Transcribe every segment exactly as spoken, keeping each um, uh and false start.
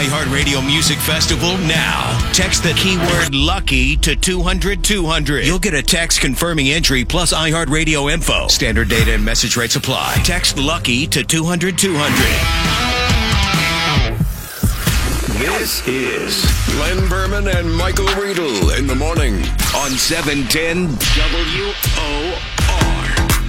iHeartRadio Music Festival now. Text the keyword LUCKY to two hundred two hundred. You'll get a text confirming entry plus iHeartRadio info. Standard data and message rates apply. Text LUCKY to two hundred two hundred. This is Glenn Berman and Michael Riedel in the morning on seven ten W O R.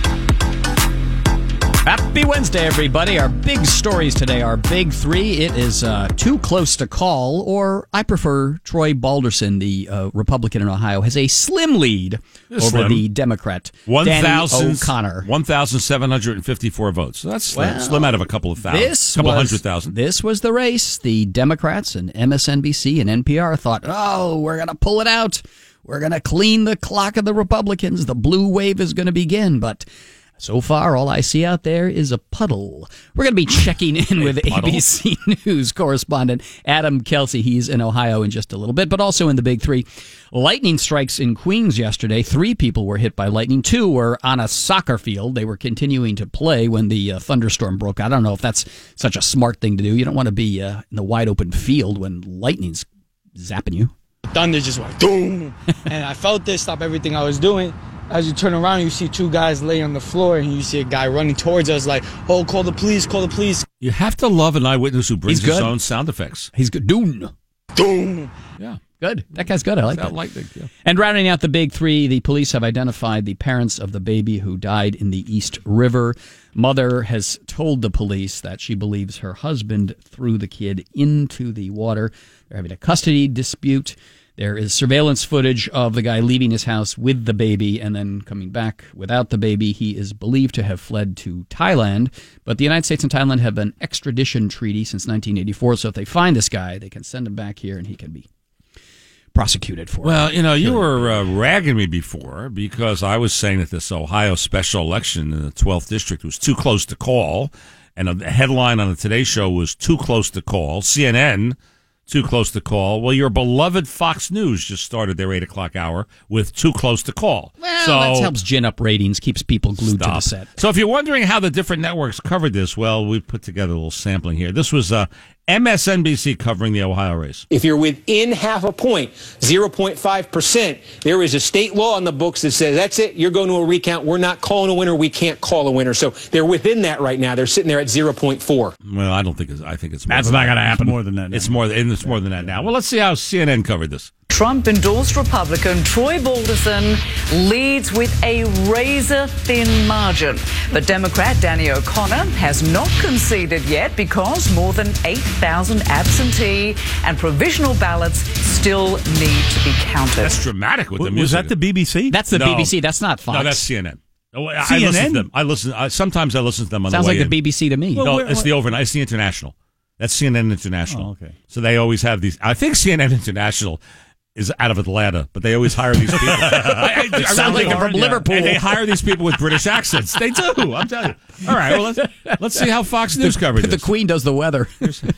Happy Wednesday, everybody. Our big stories today, our big three. It is uh, too close to call, or I prefer Troy Balderson, the uh, Republican in Ohio, has a slim lead over slim. the Democrat, one Danny thousand O'Connor. one thousand seven hundred fifty-four votes. So that's slim, Well, slim out of a couple of thousand. This couple was, hundred thousand. This was the race. The Democrats and M S N B C and N P R thought, oh, we're going to pull it out. We're going to clean the clock of the Republicans. The blue wave is going to begin. But so far, all I see out there is a puddle. We're going to be checking in with A B C News correspondent Adam Kelsey. He's in Ohio in just a little bit, but also in the big three. Lightning strikes in Queens yesterday. Three people were hit by lightning. Two were on a soccer field. They were continuing to play when the uh, thunderstorm broke out. I don't know if that's such a smart thing to do. You don't want to be uh, in the wide open field when lightning's zapping you. Thunder just went boom, and I felt this stop everything I was doing. As you turn around, you see two guys lay on the floor, and you see a guy running towards us like, oh, call the police, call the police. You have to love an eyewitness who brings He's his good. own sound effects. He's good. Doom. Doom. Yeah. Good. That guy's good. I like Sound that. lightning, yeah. And rounding out the big three, the police have identified the parents of the baby who died in the East River. Mother has told the police that she believes her husband threw the kid into the water. They're having a custody dispute. There is surveillance footage of the guy leaving his house with the baby and then coming back without the baby. He is believed to have fled to Thailand, but the United States and Thailand have an extradition treaty since nineteen eighty-four, so if they find this guy, they can send him back here and he can be prosecuted for Well, it. you know, you were uh, ragging me before because I was saying that this Ohio special election in the twelfth district was too close to call, and the headline on the Today Show was too close to call. C N N, too close to call. Well, your beloved Fox News just started their eight o'clock hour with too close to call. Well, so, that helps gin up ratings, keeps people glued Stop. to the set. So if you're wondering how the different networks covered this, well, we put together a little sampling here. This was uh, M S N B C covering the Ohio race. If you're within half a point, zero point five percent, there is a state law on the books that says, that's it, you're going to a recount. We're not calling a winner. We can't call a winner. So they're within that right now. They're sitting there at zero point four. Well, I don't think it's, I think it's more That's than not that. going to happen. More than that. It's more than, it's more than that now. Well, let's see how C N N covered this. Trump-endorsed Republican Troy Balderson leads with a razor-thin margin. But Democrat Danny O'Connor has not conceded yet because more than eight thousand absentee and provisional ballots still need to be counted. That's dramatic with the Was music. that the B B C? That's the No. B B C. That's not Fox. No, that's C N N. Oh, I, I C N N? listen to them. I listen. I, sometimes I listen to them on Sounds the way like the in. B B C to me. Well, No, where- it's the overnight. It's the international. That's C N N International. Oh, okay. So they always have these. I think C N N International is out of Atlanta, but they always hire these people. I, I, I sounds like they're from yeah. Liverpool. And they hire these people with British accents. They do. I'm telling you. All right. Well, let's, let's see how Fox News covered The this. Queen does the weather.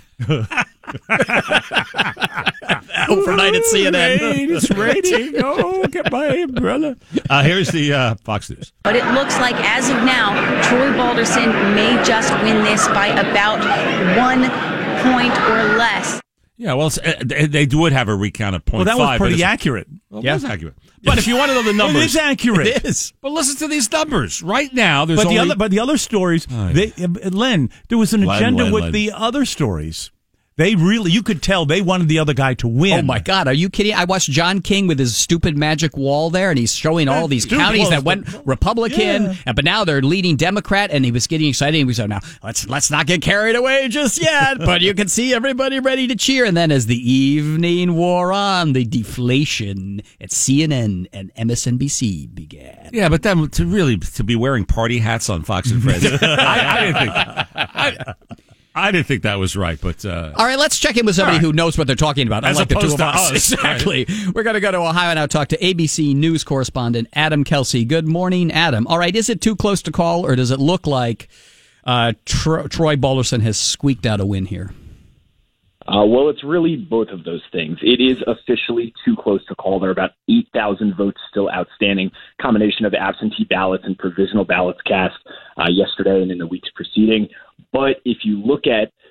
Overnight at C N N. Rain, it's raining. Oh, get my umbrella. Uh, here's the uh, Fox News. But it looks like, as of now, Troy Balderson may just win this by about one point or less. Yeah, well, it's, uh, they, they would have a recount of point Well, that was five, but pretty it's- accurate. Well, it is accurate. But if you want to know the numbers, It is accurate. It is. But listen to these numbers. Right now, there's But only... the other, but the other stories, Oh, they, uh, Len, there was an Len, agenda Len, with Len. the other stories. They really, you could tell they wanted the other guy to win. Oh, my God. Are you kidding? I watched John King with his stupid magic wall there, and he's showing all these Stupid counties walls, that went Republican, Yeah. and, but now they're leading Democrat, and he was getting excited. He was like, now, let's, let's not get carried away just yet, but you can see everybody ready to cheer. And then as the evening wore on, the deflation at C N N and M S N B C began. Yeah, but then to really to be wearing party hats on Fox and Friends, I, I didn't think I, I didn't think that was right. But uh, All right, let's check in with somebody All right. who knows what they're talking about, As unlike the two opposed of to us. us. Exactly. We're going to go to Ohio now, talk to A B C News correspondent Adam Kelsey. Good morning, Adam. All right, is it too close to call, or does it look like uh, Tro- Troy Balderson has squeaked out a win here? Uh, well, it's really both of those things. It is officially too close to call. There are about eight thousand votes still outstanding, combination of absentee ballots and provisional ballots cast uh, yesterday and in the weeks preceding. But if you look at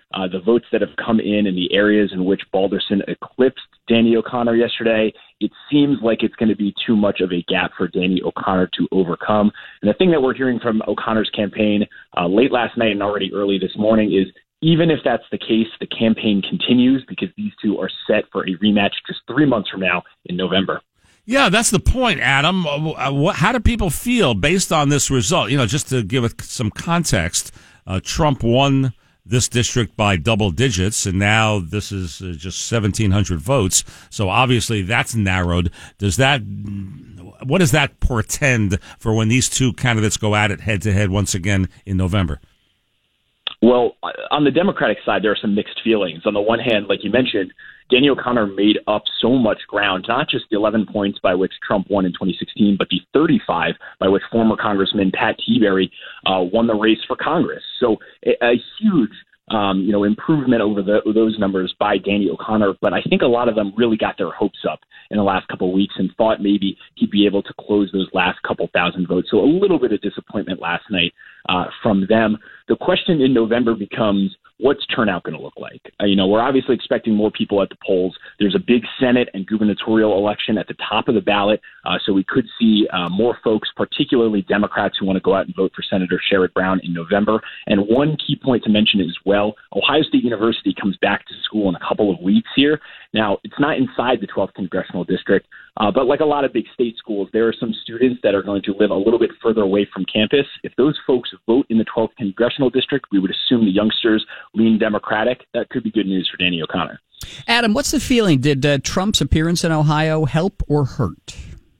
uh, the votes that have come in in the areas in which Balderson eclipsed Danny O'Connor yesterday, it seems like it's going to be too much of a gap for Danny O'Connor to overcome. And the thing that we're hearing from O'Connor's campaign uh, late last night and already early this morning is even if that's the case, the campaign continues because these two are set for a rematch just three months from now in November. Yeah, that's the point, Adam. How do people feel based on this result? You know, just to give it some context, uh, Trump won this district by double digits, and now this is uh, just seventeen hundred votes. So obviously that's narrowed. Does that, what does that portend for when these two candidates go at it head to head once again in November? Well, on the Democratic side, there are some mixed feelings. On the one hand, like you mentioned, Danny O'Connor made up so much ground, not just the eleven points by which Trump won in twenty sixteen, but the thirty-five by which former Congressman Pat Tiberi uh, won the race for Congress. So a, a huge um, you know, improvement over the, those numbers by Danny O'Connor. But I think a lot of them really got their hopes up in the last couple of weeks and thought maybe he'd be able to close those last couple thousand votes. So a little bit of disappointment last night uh, from them. The question in November becomes, what's turnout going to look like? Uh, you know, we're obviously expecting more people at the polls. There's a big Senate and gubernatorial election at the top of the ballot, uh, so we could see uh, more folks, particularly Democrats, who want to go out and vote for Senator Sherrod Brown in November. And one key point to mention as well, Ohio State University comes back to school in a couple of weeks here. Now, it's not inside the twelfth Congressional District, uh, but like a lot of big state schools, there are some students that are going to live a little bit further away from campus. If those folks vote in the twelfth Congressional District, we would assume the youngsters lean Democratic. That could be good news for Danny O'Connor. Adam, what's the feeling? Did uh, Trump's appearance in Ohio help or hurt?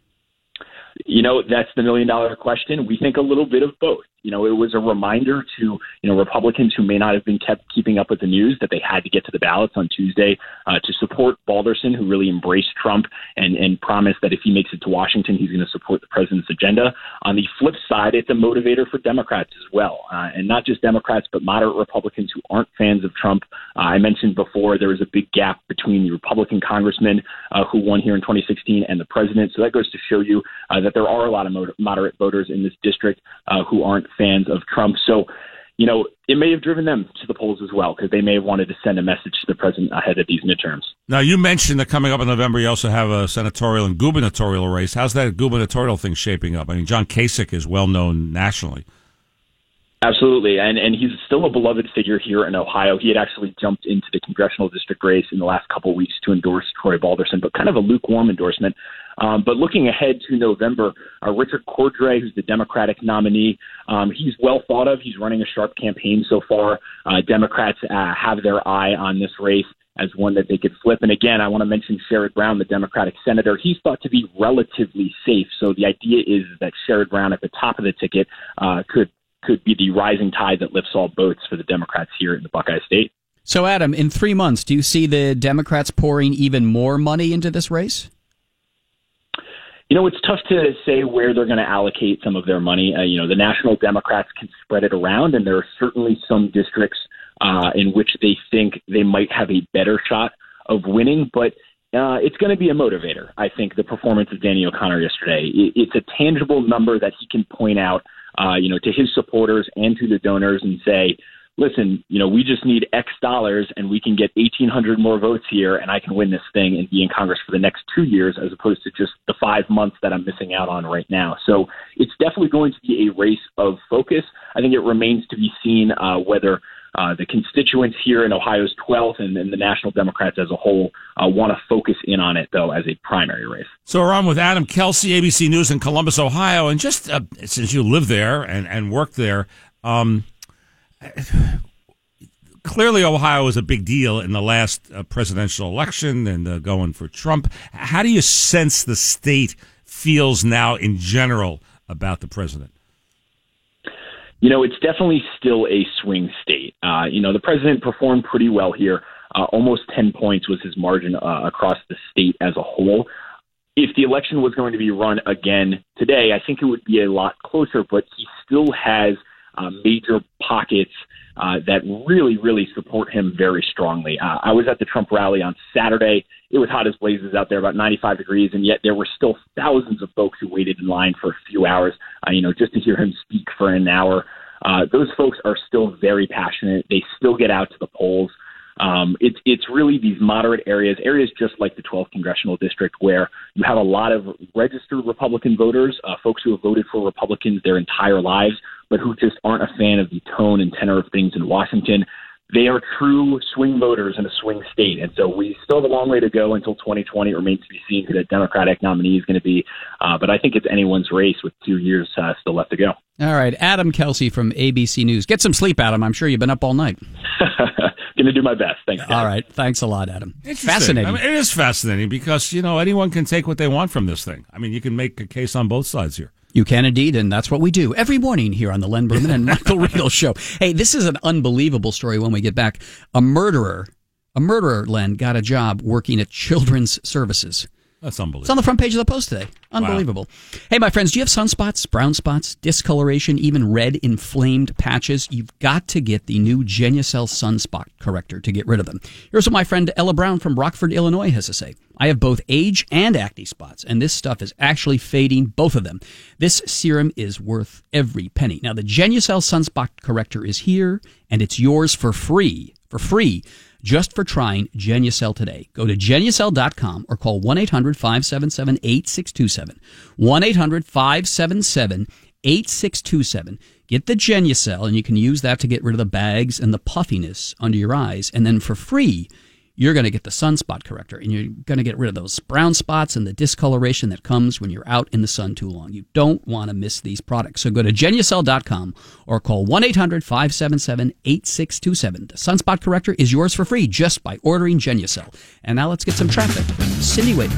You know, that's the million dollar question. We think a little bit of both. You know, it was a reminder to, you know, Republicans who may not have been kept keeping up with the news that they had to get to the ballots on Tuesday uh, to support Balderson, who really embraced Trump and, and promised that if he makes it to Washington, he's going to support the president's agenda. On the flip side, it's a motivator for Democrats as well, uh, and not just Democrats, but moderate Republicans who aren't fans of Trump. Uh, I mentioned before there was a big gap between the Republican congressman uh, who won here in twenty sixteen and the president. So that goes to show you uh, that there are a lot of mod- moderate voters in this district uh, who aren't fans of Trump. So, you know, it may have driven them to the polls as well because they may have wanted to send a message to the president ahead of these midterms. Now, you mentioned that coming up in November, you also have a senatorial and gubernatorial race. How's that gubernatorial thing shaping up? I mean, John Kasich is well known nationally. Absolutely, and and he's still a beloved figure here in Ohio. He had actually jumped into the congressional district race in the last couple of weeks to endorse Troy Balderson, but kind of a lukewarm endorsement. Um, but looking ahead to November, uh, Richard Cordray, who's the Democratic nominee, um, he's well thought of. He's running a sharp campaign so far. Uh, Democrats uh, have their eye on this race as one that they could flip. And again, I want to mention Sherrod Brown, the Democratic senator. He's thought to be relatively safe. So the idea is that Sherrod Brown at the top of the ticket uh, could could be the rising tide that lifts all boats for the Democrats here in the Buckeye State. So, Adam, in three months, do you see the Democrats pouring even more money into this race? You know, it's tough to say where they're going to allocate some of their money. Uh, you know, the National Democrats can spread it around, and there are certainly some districts uh, in which they think they might have a better shot of winning, but uh, it's going to be a motivator. I think the performance of Danny O'Connor yesterday, it, it's a tangible number that he can point out Uh, you know, to his supporters and to the donors and say, listen, you know, we just need X dollars and we can get eighteen hundred more votes here and I can win this thing and be in Congress for the next two years as opposed to just the five months that I'm missing out on right now. So it's definitely going to be a race of focus. I think it remains to be seen uh, whether uh, the constituents here in Ohio's twelfth and, and the National Democrats as a whole uh, want to focus in on it, though, as a primary race. So we're on with Adam Kelsey, A B C News in Columbus, Ohio. And just uh, since you live there and, and work there, um, clearly Ohio was a big deal in the last uh, presidential election and uh, going for Trump. How do you sense the state feels now in general about the president? You know, it's definitely still a swing state. Uh, you know, the president performed pretty well here. Uh, almost ten points was his margin uh, across the state as a whole. If the election was going to be run again today, I think it would be a lot closer, but he still has uh, major pockets uh, that really, really support him very strongly. Uh, I was at the Trump rally on Saturday. It was hot as blazes out there, about ninety-five degrees, and yet there were still thousands of folks who waited in line for a few hours, uh, you know, just to hear him speak for an hour. uh, those folks are still very passionate. They still get out to the polls. Um, it's it's really these moderate areas, areas just like the twelfth congressional district, where you have a lot of registered Republican voters, uh, folks who have voted for Republicans their entire lives, but who just aren't a fan of the tone and tenor of things in Washington. They are true swing voters in a swing state. And so we still have a long way to go until twenty twenty. It remains to be seen who the Democratic nominee is going to be. Uh, but I think it's anyone's race with two years uh, still left to go. All right. Adam Kelsey from A B C News. Get some sleep, Adam. I'm sure you've been up all night. Going to do my best. Thanks, guys. All right. Thanks a lot, Adam. Interesting. Fascinating. I mean, it is fascinating because, you know, anyone can take what they want from this thing. I mean, you can make a case on both sides here. You can indeed, and that's what we do every morning here on the Len Berman and Michael Riedel Show. Hey, this is an unbelievable story when we get back. A murderer, a murderer, Len, got a job working at Children's Services. That's unbelievable. It's on the front page of the Post today. Unbelievable. Wow. Hey, my friends, do you have sunspots, brown spots, discoloration, even red inflamed patches? You've got to get the new Genucel Sunspot Corrector to get rid of them. Here's what my friend Ella Brown from Rockford, Illinois has to say. I have both age and acne spots, and this stuff is actually fading both of them. This serum is worth every penny. Now, the Genucel Sunspot Corrector is here, and it's yours for free. For free. Just for trying Genucel today. Go to Genucel dot com or call one eight hundred five seven seven eight six two seven. one eight hundred five seven seven eight six two seven. Get the Genucel, and you can use that to get rid of the bags and the puffiness under your eyes. And then for free, you're going to get the Sunspot Corrector, and you're going to get rid of those brown spots and the discoloration that comes when you're out in the sun too long. You don't want to miss these products. So go to Genucel dot com or call one eight hundred five seven seven eight six two seven. The Sunspot Corrector is yours for free just by ordering Genucel. And now let's get some traffic. Cindy Wade.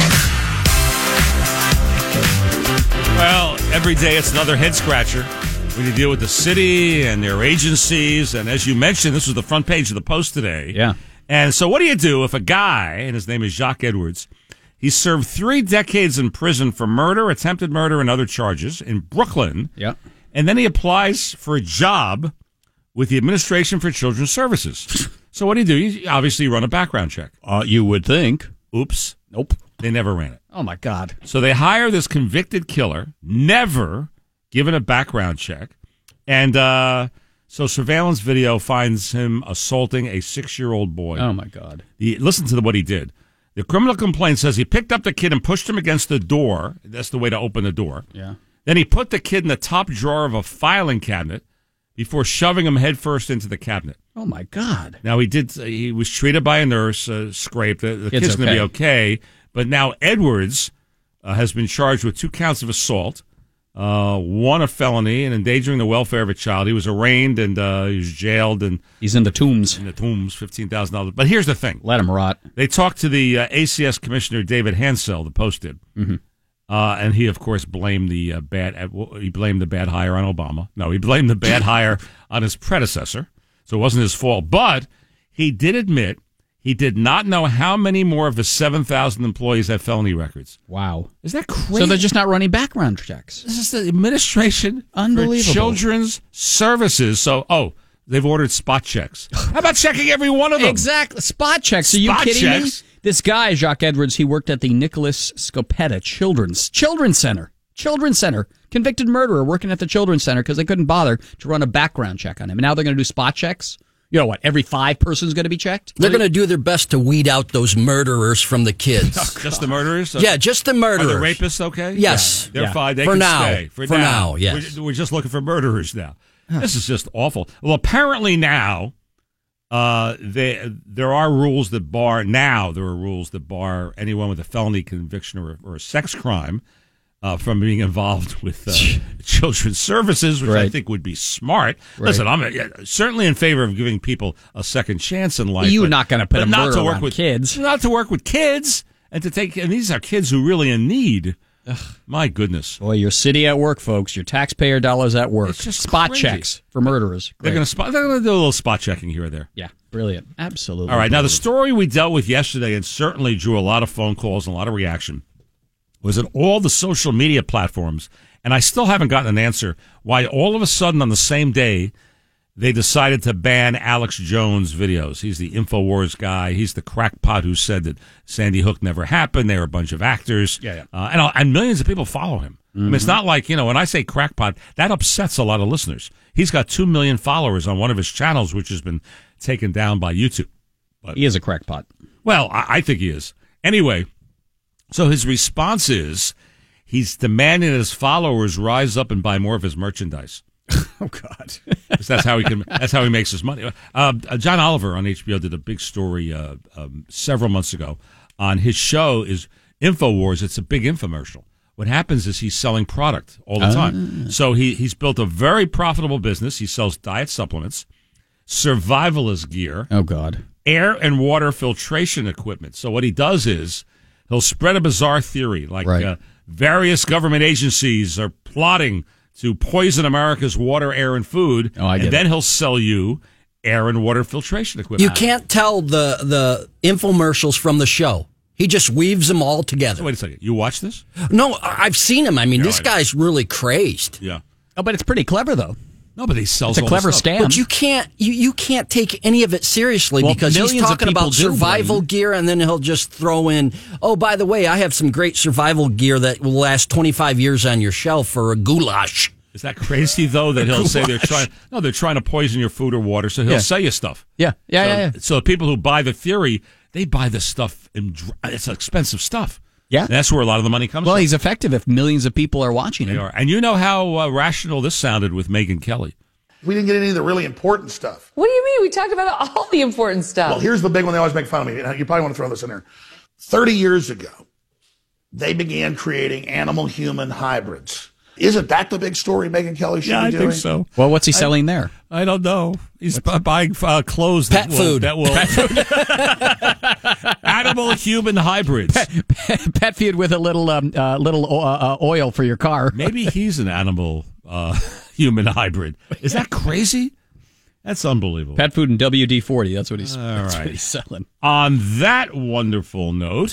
Well, every day it's another head scratcher when you deal with the city and their agencies. And as you mentioned, this was the front page of the Post today. Yeah. And so what do you do if a guy, and his name is Jacques Edwards, he served three decades in prison for murder, attempted murder, and other charges in Brooklyn. Yeah. And then he applies for a job with the Administration for Children's Services. So what do you do? You obviously run a background check. Uh, you would think. Oops. Nope. They never ran it. Oh, my God. So they hire this convicted killer, never given a background check, and uh, so surveillance video finds him assaulting a six-year-old boy. Oh, my God. He, listen to what he did. The criminal complaint says he picked up the kid and pushed him against the door. That's the way to open the door. Yeah. Then he put the kid in the top drawer of a filing cabinet before shoving him headfirst into the cabinet. Oh, my God. Now, he did. He was treated by a nurse, uh, scraped. The, the Kid's kid's going to be okay. okay. But now Edwards uh, has been charged with two counts of assault. Uh, one a felony and endangering the welfare of a child. He was arraigned and uh, he was jailed and he's in the tombs. In the tombs, fifteen thousand dollars. But here's the thing: let him rot. They talked to the uh, A C S commissioner David Hansel, the Post did, mm-hmm. uh, and he of course blamed the uh, bad. Uh, he blamed the bad hire on Obama. No, he blamed the bad hire on his predecessor. So it wasn't his fault. But he did admit he did not know how many more of his seven thousand employees have felony records. Wow. Is that crazy? So they're just not running background checks. This is the Administration Unbelievable. for Children's Services. So, oh, they've ordered spot checks. How about checking every one of them? Exactly. Spot checks. Are you Spot kidding checks? me? This guy, Jacques Edwards, he worked at the Nicholas Scopetta Children's Children's Center. Children's Center. Convicted murderer working at the Children's Center because they couldn't bother to run a background check on him. And now they're going to do spot checks? You know what? Every five persons going to be checked? They're going to do their best to weed out those murderers from the kids. Oh, just the murderers? Yeah, just the murderers. Are the rapists okay? Yes. Yeah, they're yeah. fine. They for can now. stay. For, for now. now, yes. We're, we're just looking for murderers now. This is just awful. Well, apparently now uh, they, there are rules that bar, now there are rules that bar anyone with a felony conviction or, or a sex crime Uh, from being involved with uh, children's services, which right. I think would be smart. Right. Listen, I'm uh, certainly in favor of giving people a second chance in life. You're but, not going to put a not murder to work on with kids. Not to work with kids and to take. And these are kids who really in need. Ugh. My goodness. Boy, your city at work, folks. Your taxpayer dollars at work. It's just spot crazy. checks for murderers. Great. They're going to spot. They're going to do a little spot checking here or there. Yeah, brilliant. Absolutely. All right. Now the brilliant. story we dealt with yesterday and certainly drew a lot of phone calls and a lot of reaction was in all the social media platforms, and I still haven't gotten an answer why all of a sudden on the same day they decided to ban Alex Jones videos. He's the InfoWars guy. He's the crackpot who said that Sandy Hook never happened. They were a bunch of actors. Yeah, yeah. Uh, and, and millions of people follow him. Mm-hmm. I mean, it's not like, you know, when I say crackpot, that upsets a lot of listeners. He's got two million followers on one of his channels, which has been taken down by YouTube. But, he is a crackpot. Well, I, I think he is. Anyway, so his response is he's demanding that his followers rise up and buy more of his merchandise. Oh God! that's how he can. That's how he makes his money. Uh, John Oliver on H B O did a big story uh, um, several months ago on his show. Is InfoWars? It's a big infomercial. What happens is he's selling product all the Ah. time. So he he's built a very profitable business. He sells diet supplements, survivalist gear. Oh God! Air and water filtration equipment. So what he does is he'll spread a bizarre theory, like Right. uh, various government agencies are plotting to poison America's water, air, and food, Oh, I get and then it. he'll sell you air and water filtration equipment. You can't tell the the infomercials from the show. He just weaves them all together. So wait a second. You watch this? No, I- I've seen him. I mean, No, this I- guy's really crazed. Yeah. Oh, but it's pretty clever though. No, but he sells It's a all clever this stuff. scam. But you can't you, you can't take any of it seriously Well, because he's millions of talking people about do, survival Blaine. gear, and then he'll just throw in, oh, by the way, I have some great survival gear that will last twenty-five years on your shelf for a goulash. Is that crazy though? That he'll say they're trying. No, they're trying to poison your food or water. So he'll Yeah. sell you stuff. Yeah, yeah, so, yeah, yeah. So people who buy the theory, they buy the stuff. In, dr- it's expensive stuff. Yeah. And that's where a lot of the money comes Well, from. he's effective if millions of people are watching They him. are. And you know how uh, rational this sounded with Megyn Kelly. We didn't get any of the really important stuff. What do you mean? We talked about all the important stuff. Well, here's the big one they always make fun of me. You probably want to throw this in there. thirty years ago, they began creating animal-human hybrids. Isn't that the big story Megyn Kelly should Yeah, be I doing? think so. Well, what's he selling there? I don't know. He's bu- buying uh, clothes that Pet will, food. that will animal human hybrids. Pet food with a little um, uh, little uh, uh, oil for your car. Maybe he's an animal uh, human hybrid. Is that crazy? That's unbelievable. Pet food and W D forty. That's what he's. All that's right. what he's selling. On that wonderful note,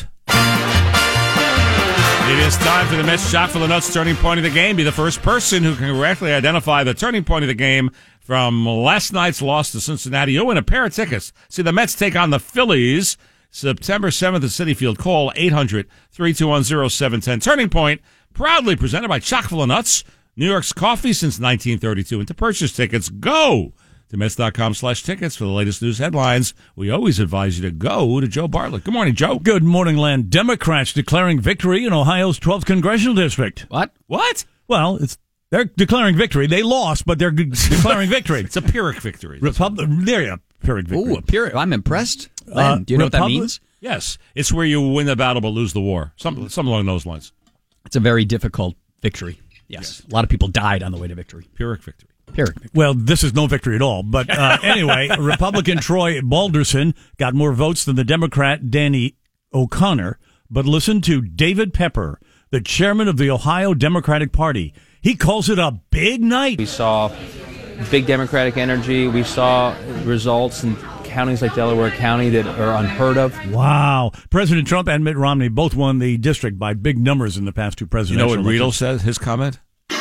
it is time for the Mets Shot for the Nuts turning point of the game. Be the first person who can correctly identify the turning point of the game from last night's loss to Cincinnati. You'll win a pair of tickets. See the Mets take on the Phillies September seventh at Citi Field. Call eight hundred, three two one, oh seven one oh. Turning Point, proudly presented by Chock-full of Nuts, New York's coffee since nineteen thirty-two. And to purchase tickets, go to Mets.com slash tickets for the latest news headlines. We always advise you to go to Joe Bartlett. Good morning, Joe. Good morning, Len. Democrats declaring victory in Ohio's twelfth congressional district. What? What? Well, it's they're declaring victory. They lost, but they're g- declaring victory. It's a Pyrrhic victory. Republic. There you go. Pyrrhic victory. Ooh, a period. I'm impressed. Len, Uh, do you know what that Republic- means? Yes. It's where you win the battle but lose the war. Something, something along those lines. It's a very difficult victory. Yes. A lot of people died on the way to victory. Pyrrhic victory. Pyrrhic victory. Well, this is no victory at all. But uh, anyway, Republican Troy Balderson got more votes than the Democrat Danny O'Connor. But listen to David Pepper, the chairman of the Ohio Democratic Party. He calls it a big night. We saw big Democratic energy. We saw results in counties like Delaware County that are unheard of. Wow. President Trump and Mitt Romney both won the district by big numbers in the past two You presidential know what Riedel elections. says, his comment?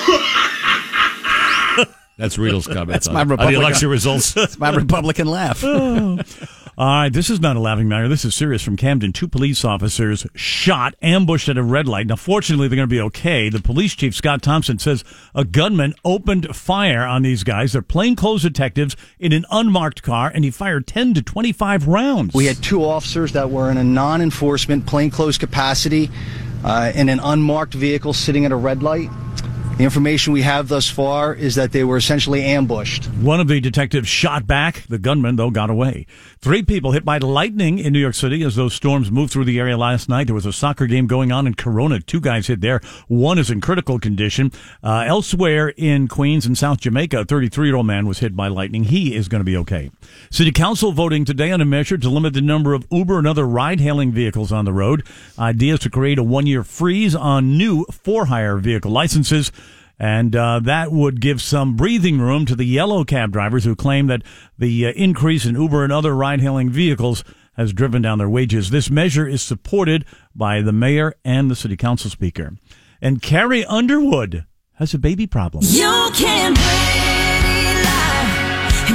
That's Riedel's comment. That's on, my on the Republican- election results. That's my Republican laugh. Oh. All right, this is not a laughing matter. This is serious from Camden. Two police officers shot, ambushed at a red light. Now, fortunately, they're going to be okay. The police chief, Scott Thompson, says a gunman opened fire on these guys. They're plainclothes detectives in an unmarked car, and he fired ten to twenty-five rounds. We had two officers that were in a non-enforcement plainclothes capacity uh, in an unmarked vehicle sitting at a red light. The information we have thus far is that they were essentially ambushed. One of the detectives shot back. The gunman, though, got away. Three people hit by lightning in New York City as those storms moved through the area last night. There was a soccer game going on in Corona. Two guys hit there. One is in critical condition. Uh, elsewhere in Queens and South Jamaica, a thirty-three-year-old man was hit by lightning. He is going to be okay. City Council voting today on a measure to limit the number of Uber and other ride-hailing vehicles on the road. Ideas to create a one-year freeze on new for-hire vehicle licenses. And uh, that would give some breathing room to the yellow cab drivers who claim that the uh, increase in Uber and other ride-hailing vehicles has driven down their wages. This measure is supported by the mayor and the city council speaker. And Carrie Underwood has a baby problem. You can pretty lie,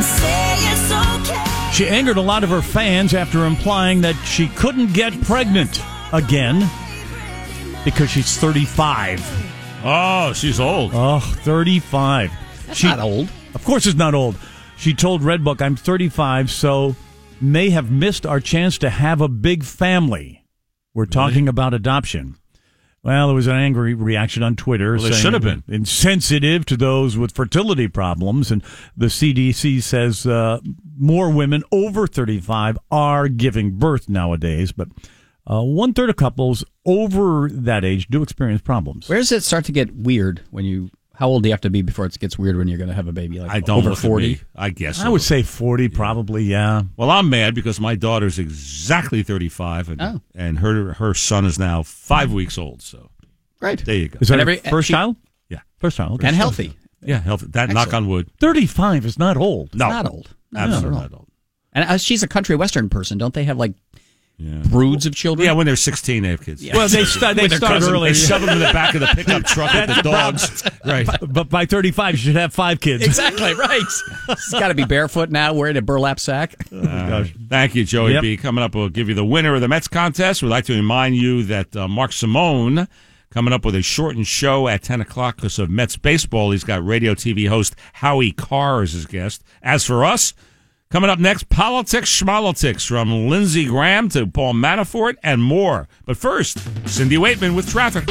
She angered a lot of her fans after implying that she couldn't get pregnant again because she's thirty-five. Oh, she's old. Oh, thirty-five. That's she, not old. Of course it's not old. She told Redbook, I'm thirty-five, so may have missed our chance to have a big family. We're talking about adoption. Well, there was an angry reaction on Twitter. Well, there saying should have been. Insensitive to those with fertility problems. And the C D C says uh, more women over thirty-five are giving birth nowadays. But uh, one-third of couples over that age do experience problems. Where does it start to get weird when you... How old do you have to be before it gets weird when you're going to have a baby? Like I don't over look forty? At me. I guess I would say forty, probably, yeah. Well, I'm mad because my daughter's exactly thirty-five, and oh. and her her son is now five weeks old. So, right there you go. Is that every, her first she, child? Yeah, first child. Okay. And healthy. Yeah, healthy. That Excellent. knock on wood. thirty-five is not old. No, it's not old. No, absolutely not, not old. And uh, she's a country western person. Don't they have like yeah. broods of children? Yeah, when they're sixteen, they have kids. Yeah. Well, they start they start cousin, early. They shove them in the back of the pickup truck with the dogs. Right. But, but by thirty-five, you should have five kids. Exactly right. He's got to be barefoot now, wearing a burlap sack. Uh, thank you, Joey Yep. B. Coming up, we'll give you the winner of the Mets contest. We'd like to remind you that uh, Mark Simone coming up with a shortened show at ten o'clock because of Mets baseball. He's got radio T V host Howie Carr as his guest. As for us, coming up next, politics, schmolitics, from Lindsey Graham to Paul Manafort and more. But first, Cindy Waitman with traffic.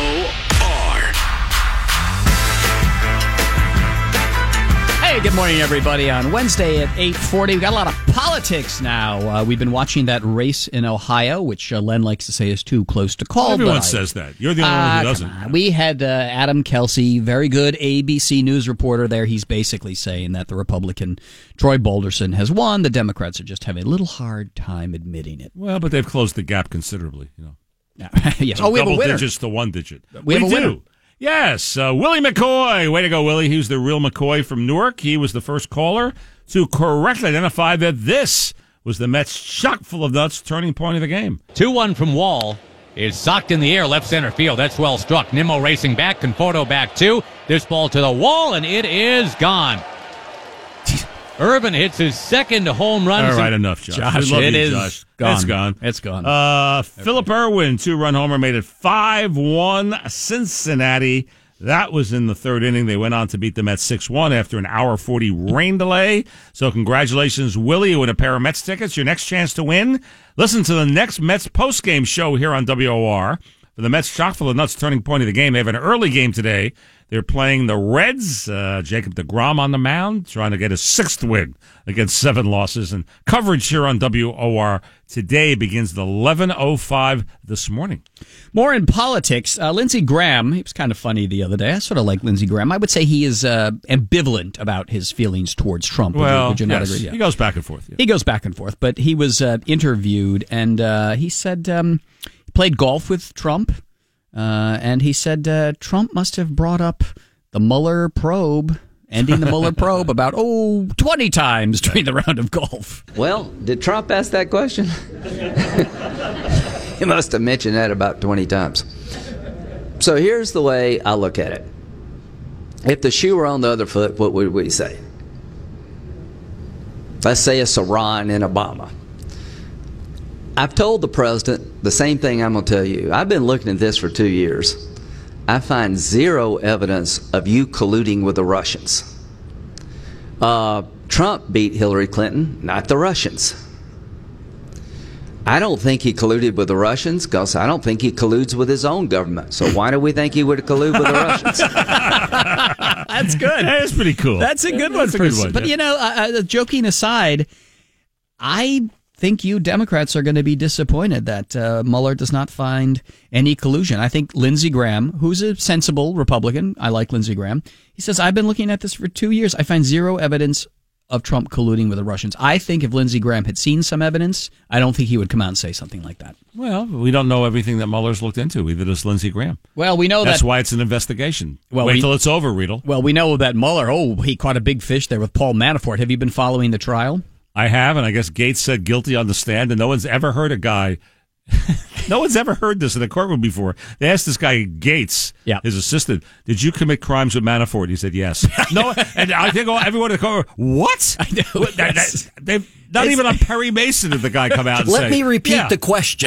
Hey, good morning, everybody. On Wednesday at eight forty, we got a lot of politics now. Uh, we've been watching that race in Ohio, which uh, Len likes to say is too close to call. Everyone but I, says that. You're the only uh, one who doesn't. come on. We had uh, Adam Kelsey, very good A B C News reporter there. He's basically saying that the Republican Troy Balderson has won. The Democrats are just having a little hard time admitting it. Well, but they've closed the gap considerably. You know. yes. From Oh, we have a double winner. digits to one digit. We have a do. winner. Yes, uh, Willie McCoy. Way to go, Willie. He was the real McCoy from Newark. He was the first caller to correctly identify that this was the Mets' chock full of nuts turning point of the game. two one from Wall is socked in the air, left center field. That's well struck. Nimmo racing back, Conforto back two. This ball to the wall, and it is gone. Irvin hits his second home run. All right, enough, Josh. Josh, We love it you, is Josh. gone. It's gone. It's gone. Uh, Philip Irwin, two-run homer, made it five one Cincinnati. That was in the third inning. They went on to beat the Mets six one after an hour forty rain delay. So congratulations, Willie, with a pair of Mets tickets. Your next chance to win. Listen to the next Mets postgame show here on W O R. For the Mets chock full of nuts turning point of the game, they have an early game today. They're playing the Reds. Uh, Jacob deGrom on the mound, trying to get his sixth win against seven losses. And coverage here on W O R today begins at eleven oh five this morning. More in politics. Uh, Lindsey Graham, he was kind of funny the other day. I sort of like Lindsey Graham. I would say he is uh, ambivalent about his feelings towards Trump. Would Well, you, would you not yes, agree? Yeah. he goes back and forth. Yeah. He goes back and forth, but he was uh, interviewed, and uh, he said um, he played golf with Trump, uh, and he said uh, Trump must have brought up the Mueller probe, ending the Mueller probe about, oh, twenty times during the round of golf. Well, did Trump ask that question? He must have mentioned that about twenty times. So here's the way I look at it. If the shoe were on the other foot, what would we say? Let's say it's Iran and Obama. I've told the president the same thing I'm going to tell you. I've been looking at this for two years. I find zero evidence of you colluding with the Russians. Uh, Trump beat Hillary Clinton, not the Russians. I don't think he colluded with the Russians because I don't think he colludes with his own government. So why do we think he would collude with the Russians? That's good. That's pretty cool. That's a good one. That's a for good one, But, yeah. you know, uh, uh, joking aside, I think you Democrats are going to be disappointed that uh, Mueller does not find any collusion. I think Lindsey Graham, who's a sensible Republican, I like Lindsey Graham, he says, I've been looking at this for two years. I find zero evidence of Trump colluding with the Russians. I think if Lindsey Graham had seen some evidence, I don't think he would come out and say something like that. Well, we don't know everything that Mueller's looked into. Either does Lindsey Graham. Well, we know That's that. why it's an investigation. Well, Wait we- till it's over, Riedel. Well, we know that Mueller, oh, he caught a big fish there with Paul Manafort. Have you been following the trial? I have, and I guess Gates said guilty on the stand, and no one's ever heard a guy no one's ever heard this in a courtroom before. They asked this guy Gates, yeah. his assistant, "Did you commit crimes with Manafort?" He said, "Yes." No, and I think everyone in the courtroom, what? I know. What, that, that, they've not it's, even on Perry Mason did the guy come out and let say. Let me repeat yeah. the question.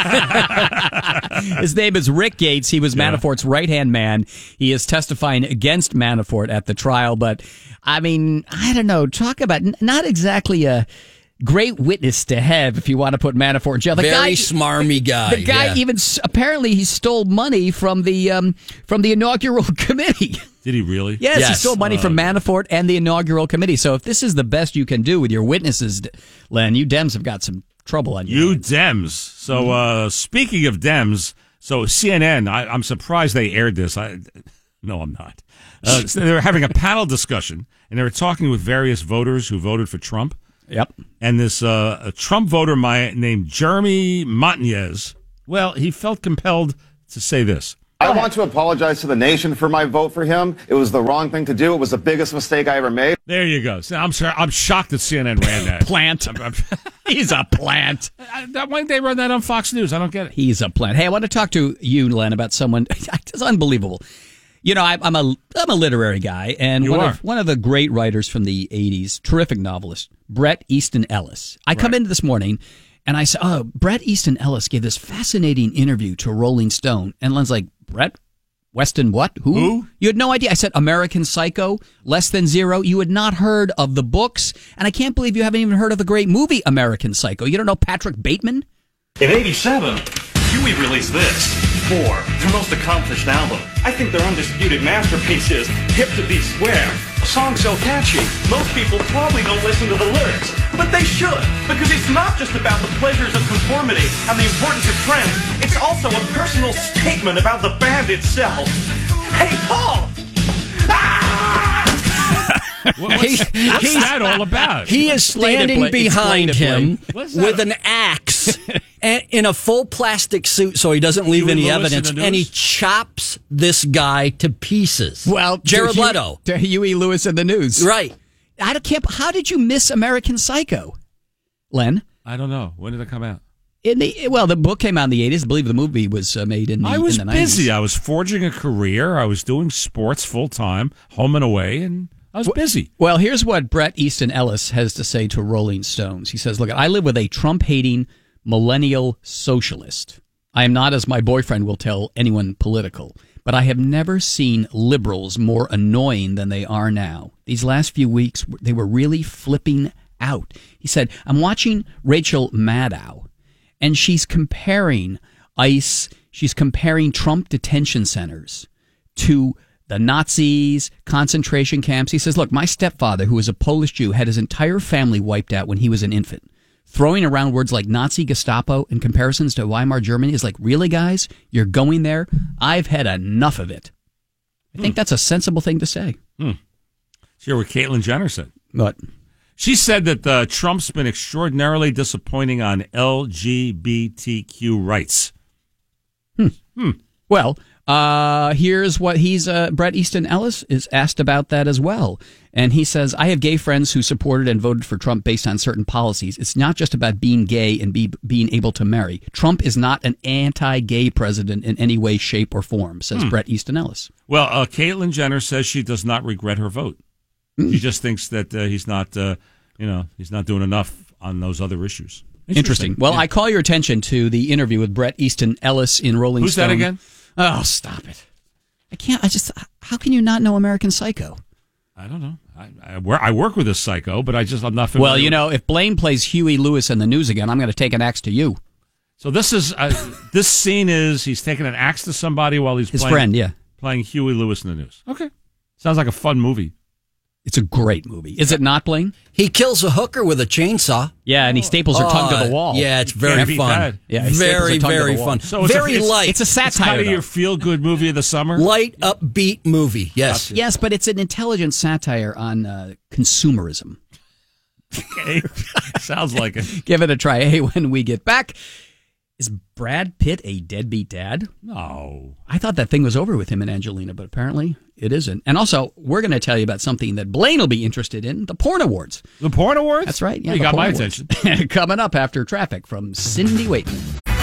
His name is Rick Gates. He was yeah. Manafort's right-hand man. He is testifying against Manafort at the trial, but I mean, I don't know. Talk about not exactly a great witness to have if you want to put Manafort in jail. The Very guy, smarmy guy. The guy yeah. even apparently he stole money from the um, from the inaugural committee. Did he really? Yes, yes. he stole money uh, from Manafort and the inaugural committee. So if this is the best you can do with your witnesses, Len, you Dems have got some trouble on you. You Dems. So uh, speaking of Dems, so C N N, I, I'm surprised they aired this. I no, I'm not. Uh, so they were having a panel discussion, and they were talking with various voters who voted for Trump. Yep. And this uh, a Trump voter my, named Jeremy Montañez, well, he felt compelled to say this. I want to apologize to the nation for my vote for him. It was the wrong thing to do. It was the biggest mistake I ever made. There you go. So I'm sorry, I'm shocked that C N N ran that. Plant. I'm, I'm, He's a plant. I, that, why did they run that on Fox News? I don't get it. He's a plant. Hey, I want to talk to you, Len, about someone. It's unbelievable. You know, I, I'm a I'm a literary guy, and you one are. of one of the great writers from the eighties, terrific novelist, Bret Easton Ellis. I come right. into this morning, and I said, "Oh, Bret Easton Ellis gave this fascinating interview to Rolling Stone," and Len's like, "Bret Weston what? Who? Who? You had no idea." I said, "American Psycho, Less Than Zero." You had not heard of the books, and I can't believe you haven't even heard of the great movie American Psycho. You don't know Patrick Bateman? In eighty-seven, Huey released this. Four, their most accomplished album. I think their undisputed masterpiece is Hip to Be Square. A song so catchy, most people probably don't listen to the lyrics. But they should, because it's not just about the pleasures of conformity and the importance of trends. It's also a personal statement about the band itself. Hey, Paul! Ah! What, what's, what's that all about? He is standing play, behind him with an about? axe and in a full plastic suit so he doesn't leave Huey any Lewis evidence, in the and he news? chops this guy to pieces. Well, Jared to Leto. Huey, to Huey Lewis in the news. Right. I don't, can't, how did you miss American Psycho, Len? I don't know. When did it come out? In the well, the book came out in the eighties. I believe the movie was uh, made in the, I was in the nineties. busy. I was forging a career. I was doing sports full time, home and away, and I was busy. Well, here's what Bret Easton Ellis has to say to Rolling Stones. He says, "Look, I live with a Trump-hating millennial socialist. I am not, as my boyfriend will tell anyone, political, but I have never seen liberals more annoying than they are now. These last few weeks, they were really flipping out." He said, "I'm watching Rachel Maddow, and she's comparing ICE, she's comparing Trump detention centers to the Nazis, concentration camps." He says, "Look, my stepfather, who is a Polish Jew, had his entire family wiped out when he was an infant. Throwing around words like Nazi, Gestapo, and comparisons to Weimar Germany is like, really, guys? You're going there? I've had enough of it." I think hmm. that's a sensible thing to say. Hmm. Hear what Caitlyn Jenner said. What? She said that uh, Trump's been extraordinarily disappointing on L G B T Q rights. Hmm. Hmm. Well, uh, here's what he's, uh, Bret Easton Ellis is asked about that as well. And he says, "I have gay friends who supported and voted for Trump based on certain policies. It's not just about being gay and be, being able to marry. Trump is not an anti-gay president in any way, shape, or form," says Hmm. Bret Easton Ellis. Well, uh, Caitlyn Jenner says she does not regret her vote. Mm. She just thinks that uh, he's not, uh, you know, he's not doing enough on those other issues. Interesting. Interesting. Well, yeah. I call your attention to the interview with Bret Easton Ellis in Rolling Who's Stone. Who's that again? Oh, stop it. I can't, I just, how can you not know American Psycho? I don't know. I, I, work, I work with a psycho, but I just, I'm not familiar. Well, you know, if Blaine plays Huey Lewis in the news again, I'm going to take an axe to you. So this is, uh, this scene is, he's taking an axe to somebody while he's His playing, friend, yeah. playing Huey Lewis in the news. Okay. Sounds like a fun movie. It's a great movie. Is it not, Blaine? He kills a hooker with a chainsaw. Yeah, and he staples her uh, tongue to the wall. Yeah, it's very fun. Yeah, he very, staples her tongue very to the wall. fun. So it's very a, it's, light. It's a satire. It's kind of though. your feel-good movie of the summer? Light, upbeat movie, yes. Yes, but it's an intelligent satire on uh, consumerism. Okay. Sounds like it. Give it a try. Hey, when we get back, is Brad Pitt a deadbeat dad? No. I thought that thing was over with him and Angelina, but apparently it isn't. And also, we're going to tell you about something that Blaine will be interested in, the Porn Awards. The Porn Awards? That's right. Yeah, you got Porn my Awards. attention. Coming up after traffic from Cindy Waitman.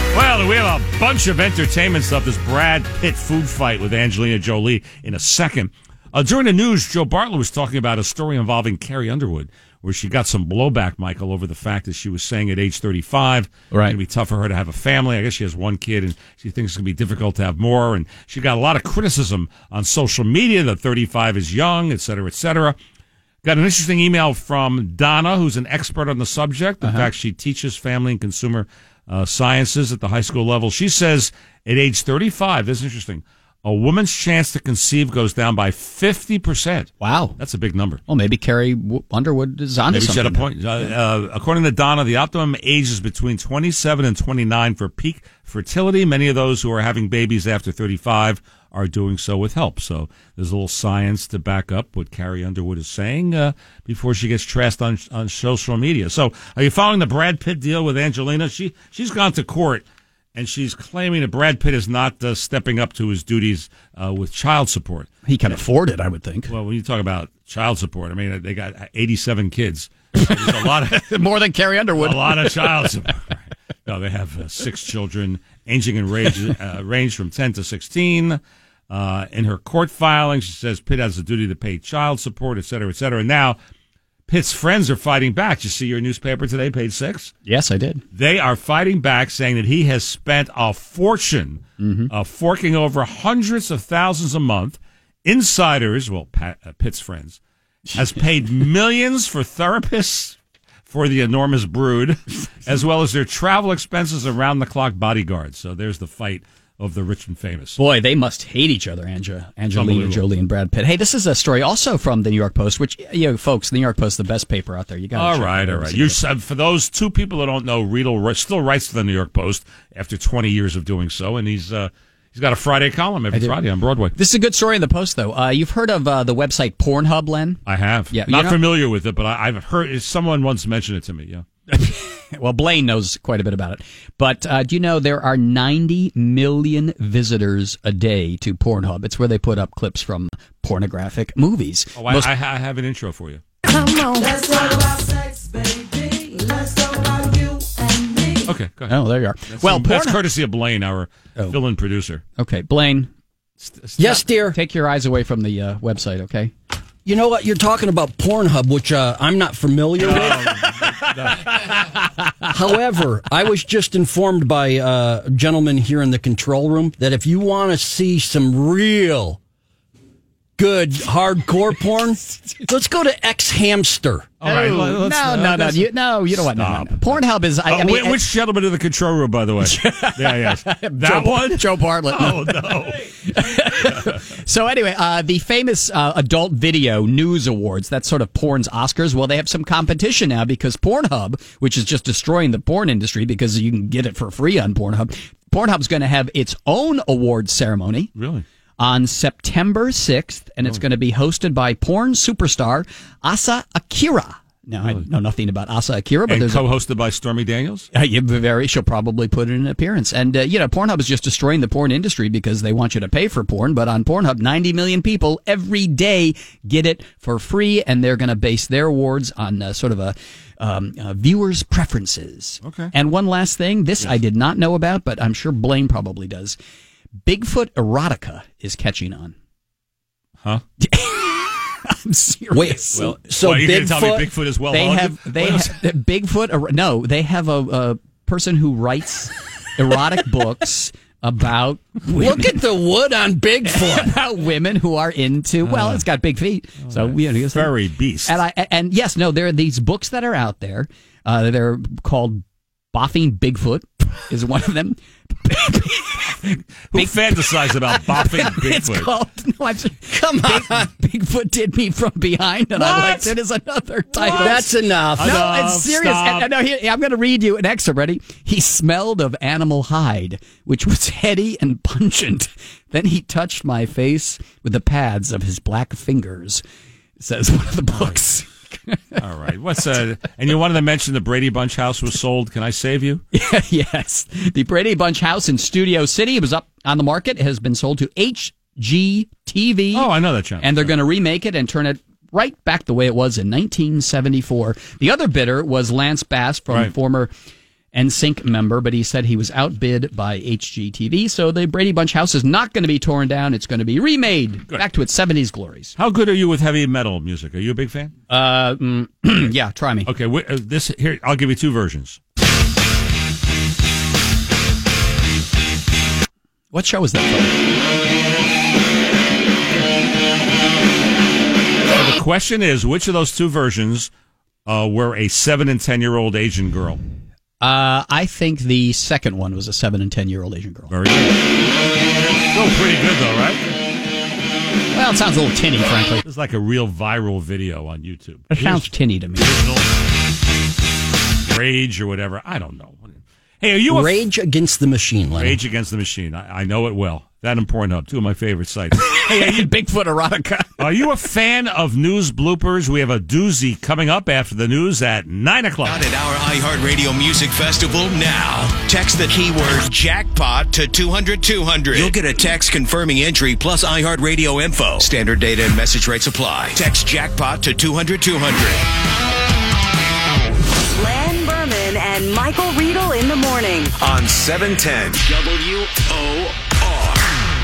Well, we have a bunch of entertainment stuff. This Brad Pitt food fight with Angelina Jolie in a second. Uh, during the news, Joe Bartlett was talking about a story involving Carrie Underwood, where she got some blowback, Michael, over the fact that she was saying at age thirty-five, right, it's going to be tough for her to have a family. I guess she has one kid, and she thinks it's going to be difficult to have more. And she got a lot of criticism on social media that thirty-five is young, et cetera, et cetera. Got an interesting email from Donna, who's an expert on the subject. In uh-huh. fact, she teaches family and consumer uh, sciences at the high school level. She says at age thirty-five, this is interesting, a woman's chance to conceive goes down by fifty percent. Wow. That's a big number. Well, maybe Carrie Underwood is on to maybe something. Maybe she had a point. Uh, uh, according to Donna, the optimum age is between twenty-seven and twenty-nine for peak fertility. Many of those who are having babies after thirty-five are doing so with help. So there's a little science to back up what Carrie Underwood is saying uh, before she gets trashed on on social media. So are you following the Brad Pitt deal with Angelina? She, she's gone to court, and she's claiming that Brad Pitt is not uh, stepping up to his duties uh, with child support. He can afford it, I would think. Well, when you talk about child support, I mean, they got eighty-seven kids. There's a lot of more than Carrie Underwood. A lot of child support. No, they have uh, six children, aging in range, uh, range from ten to sixteen. Uh, in her court filing, she says Pitt has a duty to pay child support, et cetera, et cetera. And now Pitt's friends are fighting back. Did you see your newspaper today, page six? Yes, I did. They are fighting back, saying that he has spent a fortune, mm-hmm. uh, forking over hundreds of thousands a month. Insiders, well, Pat, uh, Pitt's friends, has paid millions for therapists for the enormous brood, as well as their travel expenses, around-the-clock bodyguards. So there's the fight of the rich and famous. Boy, they must hate each other, Ange- Angelina Jolie and Brad Pitt. Hey, this is a story also from the New York Post, which, you know, folks, the New York Post, the best paper out there. You got all right, all right. You for those two people that don't know, Riedel still writes to the New York Post after twenty years of doing so, and he's uh, he's got a Friday column every Friday on Broadway. This is a good story in the Post, though. Uh, you've heard of uh, the website Pornhub, Len? I have. Yeah, not you know? familiar with it, but I, I've heard someone once mentioned it to me. Yeah. Well, Blaine knows quite a bit about it. But uh, do you know there are ninety million visitors a day to Pornhub? It's where they put up clips from pornographic movies. Oh, I, Most- I, I have an intro for you. Come on. Let's talk about sex, baby. Let's talk about you and me. Okay, go ahead. Oh, there you are. That's, well, that's Pornhub- courtesy of Blaine, our oh. fill-in producer. Okay, Blaine. St- st- yes, dear. Take your eyes away from the uh, website, okay? You know what? You're talking about Pornhub, which uh, I'm not familiar with. However, I was just informed by uh, a gentleman here in the control room that if you want to see some real good hardcore porn, let's go to X Hamster. All right, oh, let's, no, uh, no, no, you, no, you don't want no, no. Pornhub is. I, uh, I mean, which gentleman in the control room, by the way? Yeah, yes, that Joe, one, Joe Bartlett. Oh no. So anyway, uh, the famous uh, Adult Video News Awards, that's sort of porn's Oscars. Well, they have some competition now because Pornhub, which is just destroying the porn industry because you can get it for free on Pornhub. Pornhub's going to have its own awards ceremony. Really? On September sixth, and it's going to be hosted by porn superstar Asa Akira. Now, really? I know nothing about Asa Akira, but and there's co-hosted a, by Stormy Daniels? Uh, yeah, very. She'll probably put in an appearance. And, uh, you know, Pornhub is just destroying the porn industry because they want you to pay for porn. But on Pornhub, ninety million people every day get it for free, and they're going to base their awards on uh, sort of a um, uh, viewers' preferences. Okay. And one last thing, this yes. I did not know about, but I'm sure Blaine probably does. Bigfoot erotica is catching on. Huh? I'm serious. Wait, well, so well, you're Bigfoot, tell me Bigfoot is well they haunted? have they have Bigfoot. No, they have a, a person who writes erotic books about women. Look at the wood on Bigfoot. About women who are into. Well, it's got big feet, oh, so you know, very beast. And I and yes, no, there are these books that are out there. Uh, they're called Boffing Bigfoot is one of them. Who Big, fantasized about bopping Bigfoot? It's called, no, I'm, come on. Big, Bigfoot did me from behind, and what? I liked it as another title. What? That's enough. No, enough, it's serious. And, and, no, here, I'm going to read you an excerpt. Ready? He smelled of animal hide, which was heady and pungent. Then he touched my face with the pads of his black fingers, says one of the books. All right. What's uh and you wanted to mention the Brady Bunch house was sold. Can I save you? Yeah, yes. The Brady Bunch house in Studio City was up on the market. It has been sold to H G T V. Oh, I know that channel. And they're going to remake it and turn it right back the way it was in nineteen seventy-four. The other bidder was Lance Bass from right. former N Sync member, but he said he was outbid by H G T V, so the Brady Bunch house is not going to be torn down. It's going to be remade Good. back to its seventies glories. How good are you with heavy metal music? Are you a big fan? Uh, mm, yeah, try me. Okay, wh- uh, this here I'll give you two versions. What show is that from? So the question is, which of those two versions uh, were a seven and ten year old Asian girl? Uh, I think the second one was a seven and ten year old Asian girl. Very good. Still pretty good though, right? Well, it sounds a little tinny, frankly. It's like a real viral video on YouTube. It sounds tinny to me. Rage or whatever. I don't know. Hey, are you a Rage Against the Machine, Lenny. Rage Against the Machine? I, I know it well. That and Pornhub, two of my favorite sites. Hey, are you Bigfoot erotica? Are you a fan of news bloopers? We have a doozy coming up after the news at nine o'clock. Out at our iHeartRadio Music Festival now. Text the keyword jackpot to two hundred two hundred. You'll get a text confirming entry plus iHeartRadio info. Standard data and message rates apply. Text jackpot to two hundred two hundred. Len Berman and Michael Riedel in the morning. On seven ten W O R.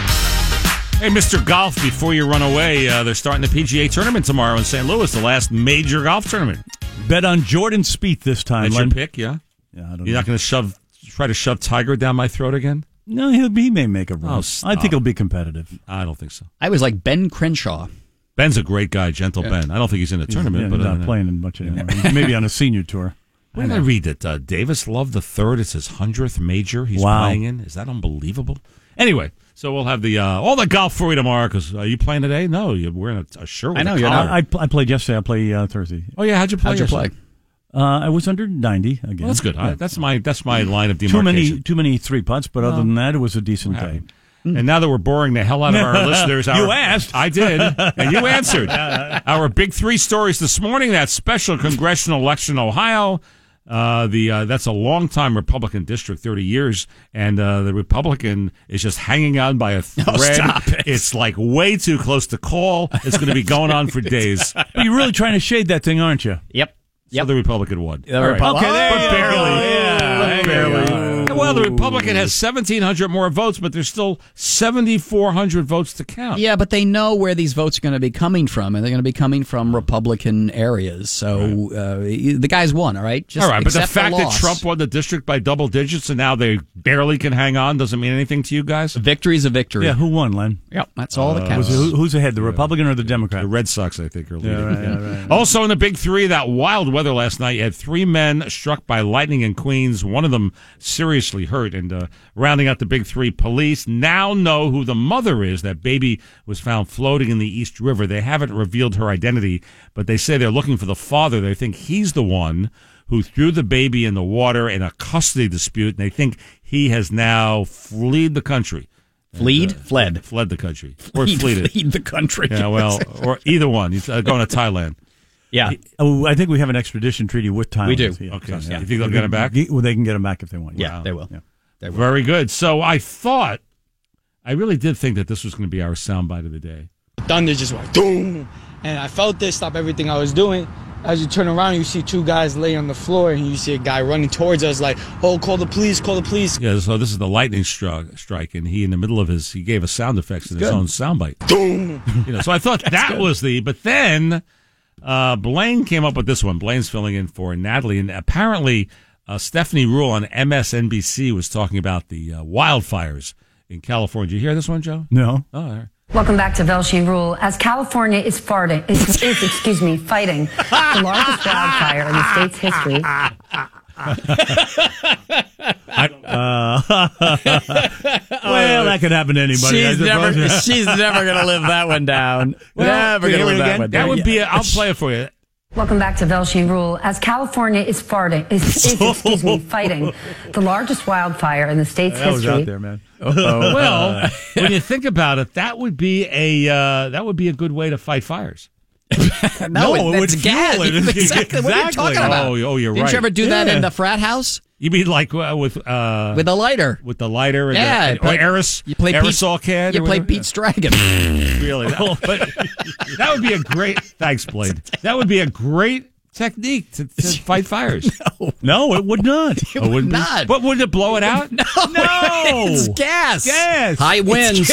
Hey, Mister Golf, before you run away, uh, they're starting the P G A tournament tomorrow in Saint Louis, the last major golf tournament. Bet on Jordan Spieth this time. That's Len. your pick, yeah? Yeah, I don't You're know. not going to shove, try to shove Tiger down my throat again? No, he'll be, he may make a run. Oh, I stop. think he'll be competitive. I don't think so. I was like Ben Crenshaw. Ben's a great guy, gentle Yeah. Ben. I don't think he's in a He's- tournament, yeah, but he's uh, not playing in much anymore. Maybe on a senior tour. Where did I read that uh, Davis Love the Third? It's his hundredth major he's Wow. playing in. Is that unbelievable? Anyway, so we'll have the uh, all the golf for you tomorrow. Because are you playing today? No, you're wearing a, a shirt. With I know a you're collar. not. I, I played yesterday. I play uh, Thursday. Oh yeah, how'd you play? How'd you yesterday? play? Uh, I was under ninety again. Well, that's good. I, that's my that's my line of Too demarcation. many, too many three putts, but other Well, than that, it was a decent day. happened. And now that we're boring the hell out of our listeners, our, You asked. I did, and you answered. Our big three stories this morning: that special congressional election in Ohio. Uh, the uh, that's a long-time Republican district, thirty years, and uh, the Republican is just hanging on by a thread. Oh, stop it. It's like way too close to call. It's going to be going on for days. But you're really trying to shade that thing, aren't you? Yep. So the Republican won. The All right. Republic- Okay, there But you barely. go. Yeah, But there you barely. go. Well, the Republican has seventeen hundred more votes, but there's still seventy-four hundred votes to count. Yeah, but they know where these votes are going to be coming from, and they're going to be coming from Republican areas. So uh, the guys won, all right? Just All right, but the accept fact that loss. Trump won the district by double digits and now they barely can hang on doesn't mean anything to you guys? Victory's a victory. Yeah, who won, Len? Yep, that's all that Uh, counts. Was it- who- who's ahead, the Republican or the Democrat? The Red Sox, I think, are leading. Yeah, right, yeah, right. Also in the big three, that wild weather last night, you had three men struck by lightning in Queens, one of them seriously hurt. And uh, rounding out the big three, police now know who the mother is. That baby was found floating in the East River. They haven't revealed her identity, but they say they're looking for the father. They think he's the one who threw the baby in the water in a custody dispute, and they think he has now fled the country. Fleed? And, uh, Fled. Fled the country. Or Fleed- fleed fleed the country. Yeah, well, or either one. He's uh, going to Thailand. Yeah. Oh, I think we have an extradition treaty with Thailand. We do. Yeah, Okay, so, so yeah. you think they'll get him back? Well, they can get him back if they want. Yeah, Wow. they will. Yeah. They will. Very good. So I thought, I really did think that this was going to be our soundbite of the day. Thunder just went boom, and I felt this stop everything I was doing. As you turn around, you see two guys lay on the floor, and you see a guy running towards us, like, "Oh, call the police! Call the police!" Yeah, so this is the lightning stri- strike, and he, in the middle of his, he gave us sound effects in his good. own soundbite. Boom. You know, so I thought that good. was the, but then uh, Blaine came up with this one. Blaine's filling in for Natalie, and apparently uh, Stephanie Rule on M S N B C was talking about the uh, wildfires in California. Did you hear this one, Joe? No. Oh, all right. Welcome back to Velshi Rule. As California is farting, is, is excuse me, fighting the largest wildfire in the state's history. Uh, well, that could happen to anybody. I She's never, suppose. she's never going to live that one down. Well, never can you going to hear live it that again? one That down. would be, a, I'll play it for you. Welcome back to Velshi Rule. As California is farting, is, is excuse me, fighting the largest wildfire in the state's That was history. out there, man. Well, when you think about it, that would be a uh, that would be a good way to fight fires. no, No, it that's would gas. fuel it. Exactly. What are you Exactly. talking about? Oh, oh, you're Didn't right. you ever do that Yeah. in the frat house? You mean like uh, with uh, With a lighter. with the lighter? And Yeah, the, play- or aeros, you play aerosol Pete, can. You or play whatever? Pete's Dragon. Really? That, but that would be a great. Thanks, Blade. That would be a great technique to, to fight fires. no. no, it would not. It oh, would not. What, wouldn't it blow it out? No, no. It's gas. Gas. High winds.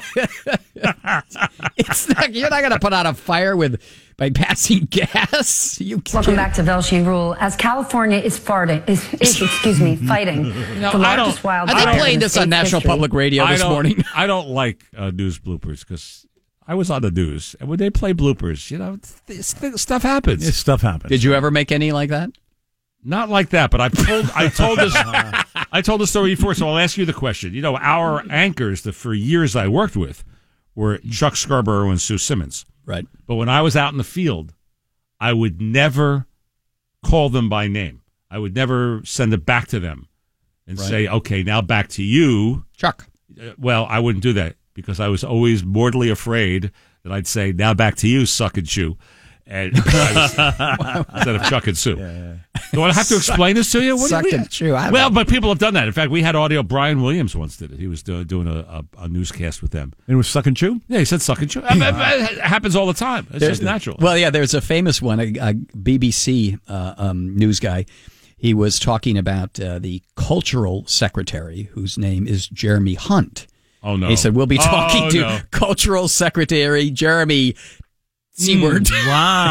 It's not, you're not going to put out a fire with by passing gas. You Welcome back to Velshine Rule. As California is farting, is, is excuse me, fighting No, the I largest don't- wildfire. Are they in playing the this on state's National history. Public Radio I this don't- morning? I don't like uh, news bloopers because I was on the news, and when they play bloopers, you know, th- th- stuff happens. This stuff happens. Did you ever make any like that? Not like that, but I told I told this I told the story before, so I'll ask you the question. You know, our anchors that for years I worked with were Chuck Scarborough and Sue Simmons. Right. But when I was out in the field, I would never call them by name. I would never send it back to them and Right. say, "Okay, now back to you, Chuck." Uh, well, I wouldn't do that because I was always mortally afraid that I'd say, "Now back to you, suck and chew." And I was, instead of Chuck and Sue. Yeah, yeah. Do I have to explain this to you? What do Suck we- and chew. I Well, don't- but people have done that. In fact, we had audio. Brian Williams once did it. He was do, doing a, a, a newscast with them. It was suck and chew? Yeah, he said suck and chew. I mean, it happens all the time. It's There- just natural. Well, yeah, there's a famous one, a, a B B C uh, um, news guy. He was talking about uh, the cultural secretary, whose name is Jeremy Hunt. Oh, no. He said, we'll be talking Oh, to no. cultural secretary Jeremy C word. Mm,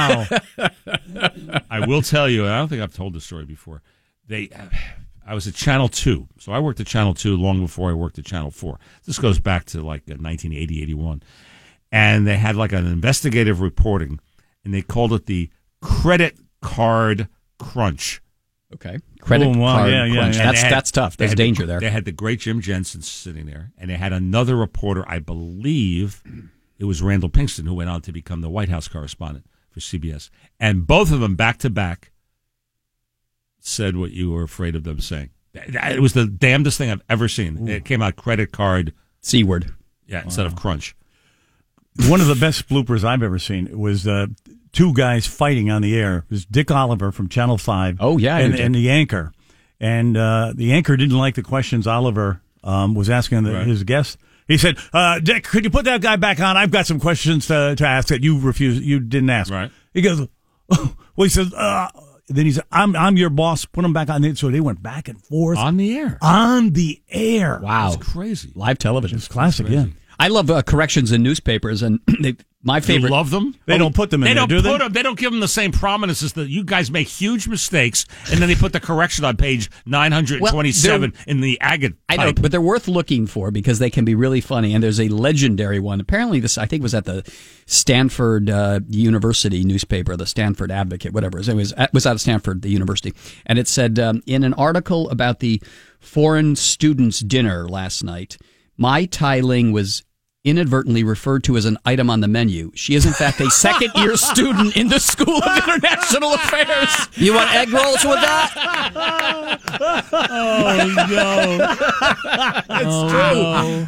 wow. I will tell you, and I don't think I've told this story before. They, I was at Channel two. So I worked at Channel two long before I worked at Channel four. This goes back to like nineteen eighty, eighty-one. And they had like an investigative reporting, and they called it the credit card crunch. Okay. Credit Oh, wow. card Yeah, yeah, crunch. yeah. That's, They had- that's tough. they There's had the- danger there. They had the great Jim Jensen sitting there, and they had another reporter, I believe it was Randall Pinkston, who went on to become the White House correspondent for C B S. And both of them, back to back, said what you were afraid of them saying. It was the damnedest thing I've ever seen. It came out credit card. C word. Yeah, instead of crunch. One of the best bloopers I've ever seen was uh, two guys fighting on the air. It was Dick Oliver from Channel five. Oh, yeah, I And, know Dick. and the anchor. And uh, the anchor didn't like the questions Oliver um, was asking the, Right. his guest. He said, uh, Dick, could you put that guy back on? I've got some questions to, to ask that you refused, you didn't ask. Right. He goes, oh. Well, he says, uh, then he said, I'm, I'm your boss. Put him back on. So they went back and forth. On the air. On the air. Wow. It's crazy. Live television. It's classic, yeah. I love uh, corrections in newspapers, and they, my favorite. You love them? They don't put them in They there, don't do they? put them. They don't give them the same prominence as the. You guys make huge mistakes, and then they put the correction on page nine hundred twenty-seven Well, in the agate. I know, type. but they're worth looking for because they can be really funny. And there's a legendary one. Apparently, this I think was at the Stanford uh, University newspaper, the Stanford Advocate, whatever. It was it was out of Stanford, the university, and it said um, in an article about the foreign students' dinner last night, Mai Tai Ling was inadvertently referred to as an item on the menu. She is in fact a second year student in the School of International Affairs. You want egg rolls with that? Oh, no. It's Oh, true.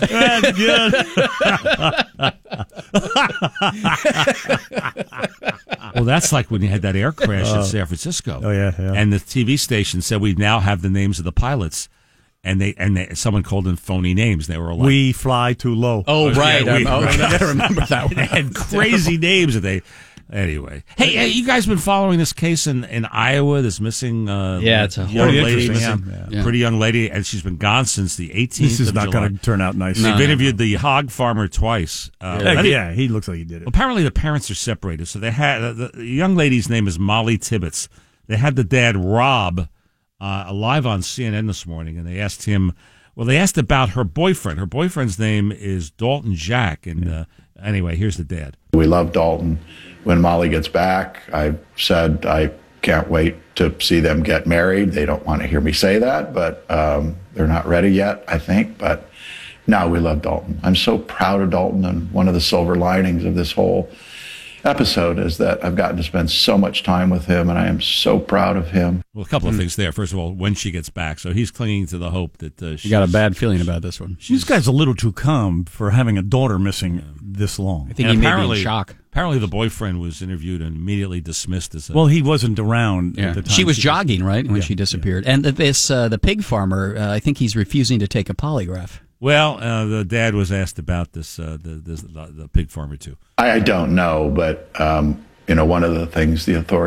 no. That's good. Well, that's like when you had that air crash Oh. in San Francisco. Oh, yeah, yeah. And the T V station said we now have the names of the pilots, and they and they, someone called them phony names. They were like, We fly too low. Oh, right. Yeah, we- Um, oh, I remember that one. They had crazy names that they. Anyway, hey, hey, you guys been following this case in, in Iowa? This missing, uh, Yeah, it's a young horrible- lady, interesting, missing, yeah. Yeah. pretty young lady, and she's been gone since the eighteenth. This is of not July. going to turn out nice. They've No, no, interviewed the hog farmer twice. Uh, Yeah, let me- yeah, he looks like he did it. Apparently, the parents are separated. So they had uh, the, the young lady's name is Molly Tibbetts. They had the dad Rob uh, live on C N N this morning, and they asked him. Well, they asked about her boyfriend. Her boyfriend's name is Dalton Jack, and uh, anyway, here's the dad. We love Dalton. When Molly gets back, I said I can't wait to see them get married. They don't want to hear me say that, but um, they're not ready yet, I think. But no, we love Dalton. I'm so proud of Dalton, and one of the silver linings of this whole episode is that I've gotten to spend so much time with him, and I am so proud of him. Well, a couple of things there. First of all, when she gets back, so he's clinging to the hope that uh, You got a bad feeling about this one. This guy's a little too calm for having a daughter missing this long. I think And he may be in apparently- shock. Apparently, the boyfriend was interviewed and immediately dismissed as a. Well, he wasn't around Yeah. at the time. She was jogging, right, when Yeah, she disappeared. And th- this, uh, the pig farmer, uh, I think he's refusing to take a polygraph. Well, uh, the dad was asked about this, uh, the, this the the pig farmer too. I, I don't know, but um, you know, one of the things the authorities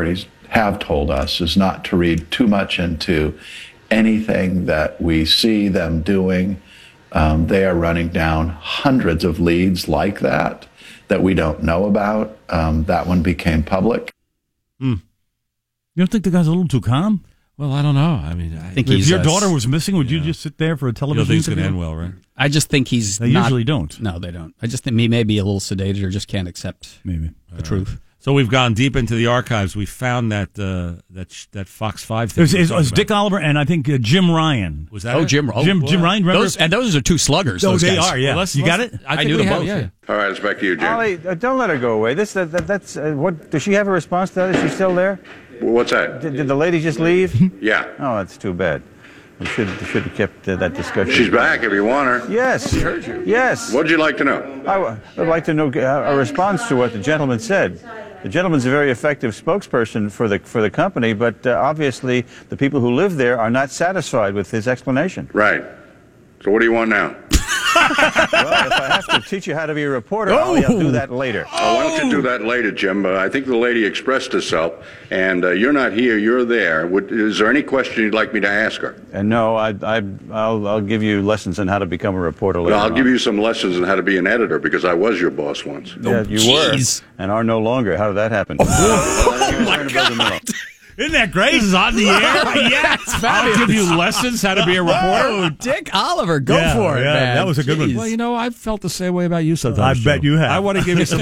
have told us is not to read too much into anything that we see them doing. Um, they are running down hundreds of leads like that that we don't know about. Um, that one became public. Mm. You don't think the guy's a little too calm? Well, I don't know. I mean, I think if he's, your uh, daughter was missing, would you just sit there for a you television don't think it's going to interview? end well, right? I just think he's They not- usually don't. No, they don't. I just think he may be a little sedated or just can't accept maybe the truth. So we've gone deep into the archives. We found that uh, that sh- that Fox Five It thing. was, we were it was talking Dick Oliver and I think uh, Jim Ryan. Was that Oh, it? Jim, oh, Jim, Jim well, Ryan, remember? Those, and those are two sluggers. Oh, those they guys. are, yeah. Well, let's- you got let's- it? I, I think knew we them have, both. Yeah. All right, it's back to you, Jim. Ollie, uh, don't let her go away. This, that, that, that's uh, what. Does she have a response to that? Is she still there? What's that? Did, did the lady just leave? Yeah. Oh, that's too bad. We should should have kept uh, that discussion. She's back if you want her. Yes. She heard you. Yes. What'd you like to know? I w- would like to know uh, a response to what the gentleman said. The gentleman's a very effective spokesperson for the for the company, but uh, obviously the people who live there are not satisfied with his explanation. Right. So what do you want now? Well, if I have to teach you how to be a reporter, Ollie, I'll do that later. Oh, why don't you do that later, Jim? Uh, I think the lady expressed herself, and uh, you're not here, you're there. Would, is there any question you'd like me to ask her? And no, I, I, I'll, I'll give you lessons on how to be a reporter later. Well, I'll on. give you some lessons on how to be an editor, because I was your boss once. Yeah, you Jeez. were, and are no longer. How did that happen? Oh, my God. Isn't that great? This is on the air. Yes, I'll give you lessons how to be a reporter. Oh, Dick Oliver, go Yeah, for it, yeah, man. that was a good one. Jeez. Well, you know, I've felt the same way about you sometimes. I bet Joe. you have. I want to give you some.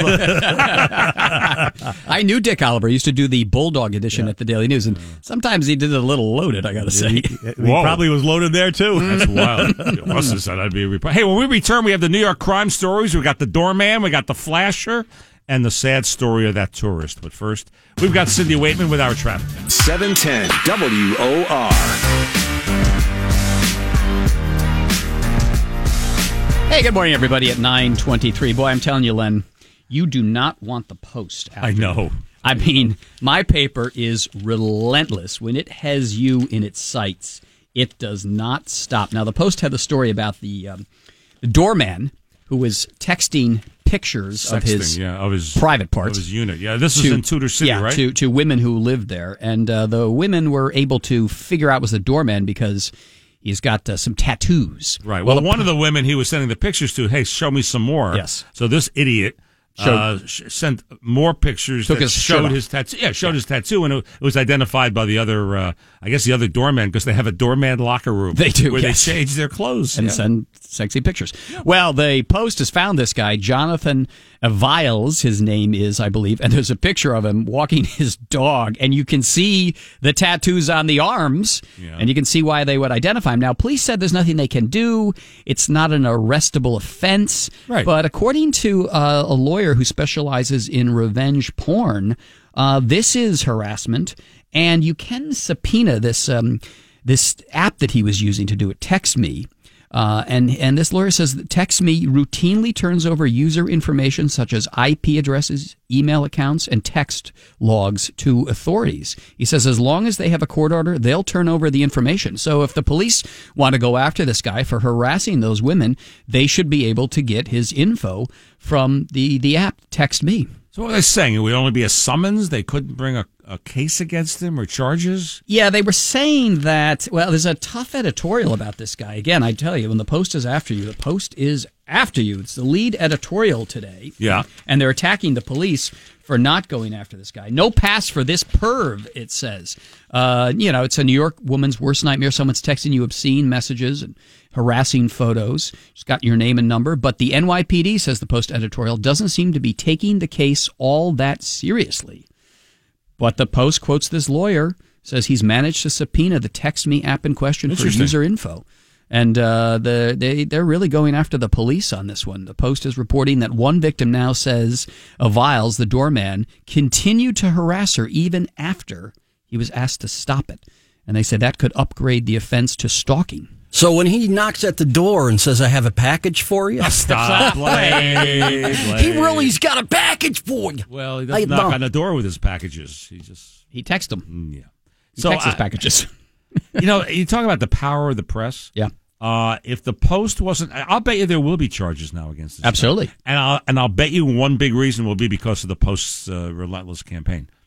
I knew Dick Oliver. He used to do the Bulldog edition at the Daily News, and sometimes he did it a little loaded, I got to say. He, he probably was loaded there, too. That's wild. You must have said I'd be a reporter. Hey, when we return, we have the New York crime stories. We got the doorman, we got the flasher, and the sad story of that tourist. But first, we've got Cindy Waitman with our traffic. seven ten W O R. Hey, good morning, everybody, at nine twenty-three. Boy, I'm telling you, Len, you do not want the Post after I know. you. I mean, my paper is relentless. When it has you in its sights, it does not stop. Now, the Post had the story about the, um, the doorman who was texting pictures Sexting, of his, yeah, of his private parts. of his unit. Yeah, this is to- in Tudor City, yeah, right? To, to women who lived there. And uh, the women were able to figure out it was the doorman because he's got uh, some tattoos. Right. Well, one of the women he was sending the pictures to, hey, show me some more. Yes. So this idiot Showed- uh, sh- sent more pictures Took that his shirt showed off. his tattoo. Yeah, showed his tattoo, and it was identified by the other, uh, I guess, the other doorman, because they have a doorman locker room. They do, where yes. they change their clothes And yeah. send sexy pictures. Well, the Post has found this guy, Jonathan Viles, his name is, I believe, and there's a picture of him walking his dog, and you can see the tattoos on the arms, Yeah. and you can see why they would identify him. Now, police said there's nothing they can do. It's not an arrestable offense. Right. But according to uh, a lawyer who specializes in revenge porn, uh, this is harassment, and you can subpoena this um, this app that he was using to do it, Text Me. Uh, and, and this lawyer says that Text Me routinely turns over user information such as I P addresses, email accounts, and text logs to authorities. He says as long as they have a court order, they'll turn over the information. So if the police want to go after this guy for harassing those women, they should be able to get his info from the, the app Text Me. So what are they saying? It would only be a summons? They couldn't bring a, a case against him or charges? Yeah, they were saying that, well, there's a tough editorial about this guy. Again, I tell you, when the Post is after you, the Post is after you. It's the lead editorial today. Yeah. And they're attacking the police for not going after this guy. No pass for this perv, it says. Uh, you know, it's a New York woman's worst nightmare. Someone's texting you obscene messages and harassing photos. She's got your name and number. But the N Y P D, says the Post editorial, doesn't seem to be taking the case all that seriously. But the Post quotes this lawyer, says he's managed to subpoena the Text Me app in question for Interesting. user info. And uh, the, they, they're really going after the police on this one. The Post is reporting that one victim now says of Viles, the doorman, continued to harass her even after he was asked to stop it. And they say that could upgrade the offense to stalking. So when he knocks at the door and says, I have a package for you. Stop. Blade, He really's got a package for you. Well, he I doesn't knock know. on the door with his packages. He just... He texts them. Mm, yeah. He So texts his I- packages. You know, you talk about the power of the press. Yeah. Uh, if the Post wasn't, I'll bet you there will be charges now against this. Absolutely. guy. And I'll and I'll bet you one big reason will be because of the Post's uh, relentless campaign.